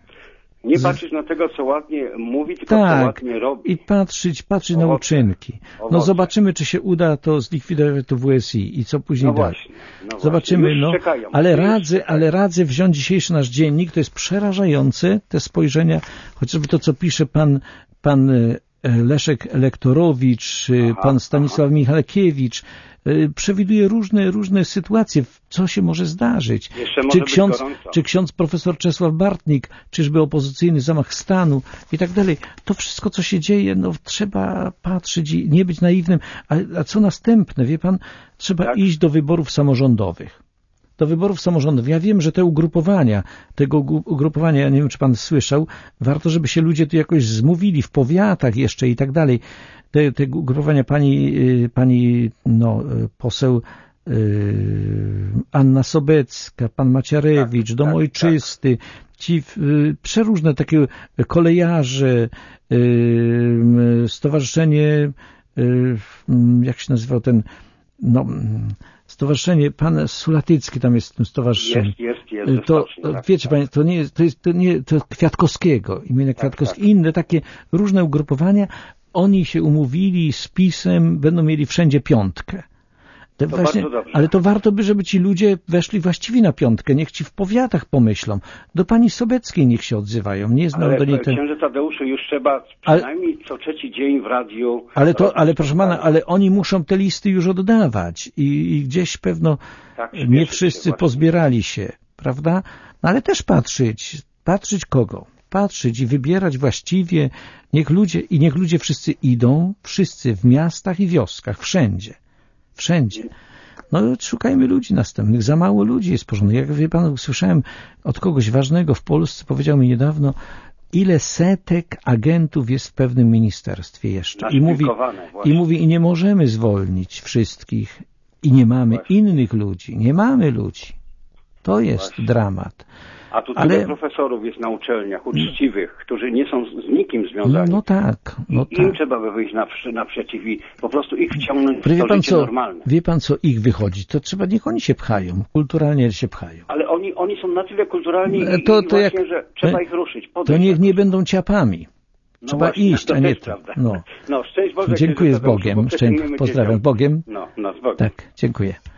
Nie patrzeć na tego, co ładnie mówi, tylko
tak,
co ładnie robi.
I patrzeć, patrzeć na uczynki.
Owoce.
No zobaczymy, czy się uda to zlikwidować to W S I i co później
no
dalej.
Właśnie, no
zobaczymy,
właśnie.
no.
Czekają,
ale radzę, ale radzę wziąć dzisiejszy nasz dziennik, to jest przerażające, te spojrzenia, chociażby to, co pisze pan, pan Leszek Lektorowicz, aha, pan Stanisław aha. Michalkiewicz, przewiduje różne, różne sytuacje, co się może zdarzyć. Czy ksiądz, czy ksiądz profesor Czesław Bartnik, czyżby opozycyjny zamach stanu i tak dalej. To wszystko, co się dzieje, no trzeba patrzeć i nie być naiwnym. A, a co następne, wie pan, trzeba tak? iść do wyborów samorządowych. Do wyborów samorządowych. Ja wiem, że te ugrupowania, tego ugrupowania, ja nie wiem, czy pan słyszał, warto, żeby się ludzie tu jakoś zmówili w powiatach jeszcze i tak dalej. Te, te ugrupowania pani, pani no, poseł Anna Sobecka, pan Maciarewicz, tak, Dom tak, Ojczysty, tak. ci przeróżne takie kolejarze, stowarzyszenie, jak się nazywał ten, no, stowarzyszenie, pan Sulatycki tam jest w tym stowarzyszeniu.
Jest, jest, jest.
To, to tak, wiecie, tak. Panie, to nie to jest, to nie, to Kwiatkowskiego, imienia Kwiatkowskiego, tak, tak. inne takie różne ugrupowania. Oni się umówili z PiS-em, będą mieli wszędzie piątkę. To
to
właśnie, ale to warto by, żeby ci ludzie weszli właściwie na piątkę. Niech ci w powiatach pomyślą. Do pani Sobeckiej niech się odzywają. Nie znam
ale
do niej ten...
księże Tadeuszu, już trzeba przynajmniej ale... co trzeci dzień w radiu...
Ale to, ale proszę pana, ale oni muszą te listy już oddawać. I, i gdzieś pewno tak, nie wszyscy pozbierali się, prawda? No ale też patrzeć. Patrzeć kogo? Patrzeć i wybierać właściwie. Niech ludzie, i niech ludzie wszyscy idą, wszyscy w miastach i wioskach, wszędzie. Wszędzie. No szukajmy ludzi następnych. Za mało ludzi jest porządnych. Jak wie pan, usłyszałem od kogoś ważnego w Polsce, powiedział mi niedawno, ile setek agentów jest w pewnym ministerstwie jeszcze. I mówi, i mówi, i nie możemy zwolnić wszystkich. I nie mamy właśnie. innych ludzi. Nie mamy ludzi. To jest właśnie. dramat.
A tu tyle ale... profesorów jest na uczelniach, uczciwych, którzy nie są z nikim związani.
No tak. No
I im
tak.
trzeba by wyjść naprzeciw i po prostu ich wciągnąć
wie
w to
pan
życie
co,
normalne.
Wie pan, co ich wychodzi? To trzeba, niech oni się pchają. Kulturalnie się pchają.
Ale oni, oni są na tyle kulturalni
to,
i,
to
i właśnie,
jak,
że trzeba ich ruszyć.
To niech nie będą ciapami.
No
trzeba
właśnie,
iść, a nie to. No.
No, szczęść Boże.
Dziękuję z Bogiem. Szczęść, pozdrawiam. Bogiem.
No, no, z Bogiem.
Tak, dziękuję.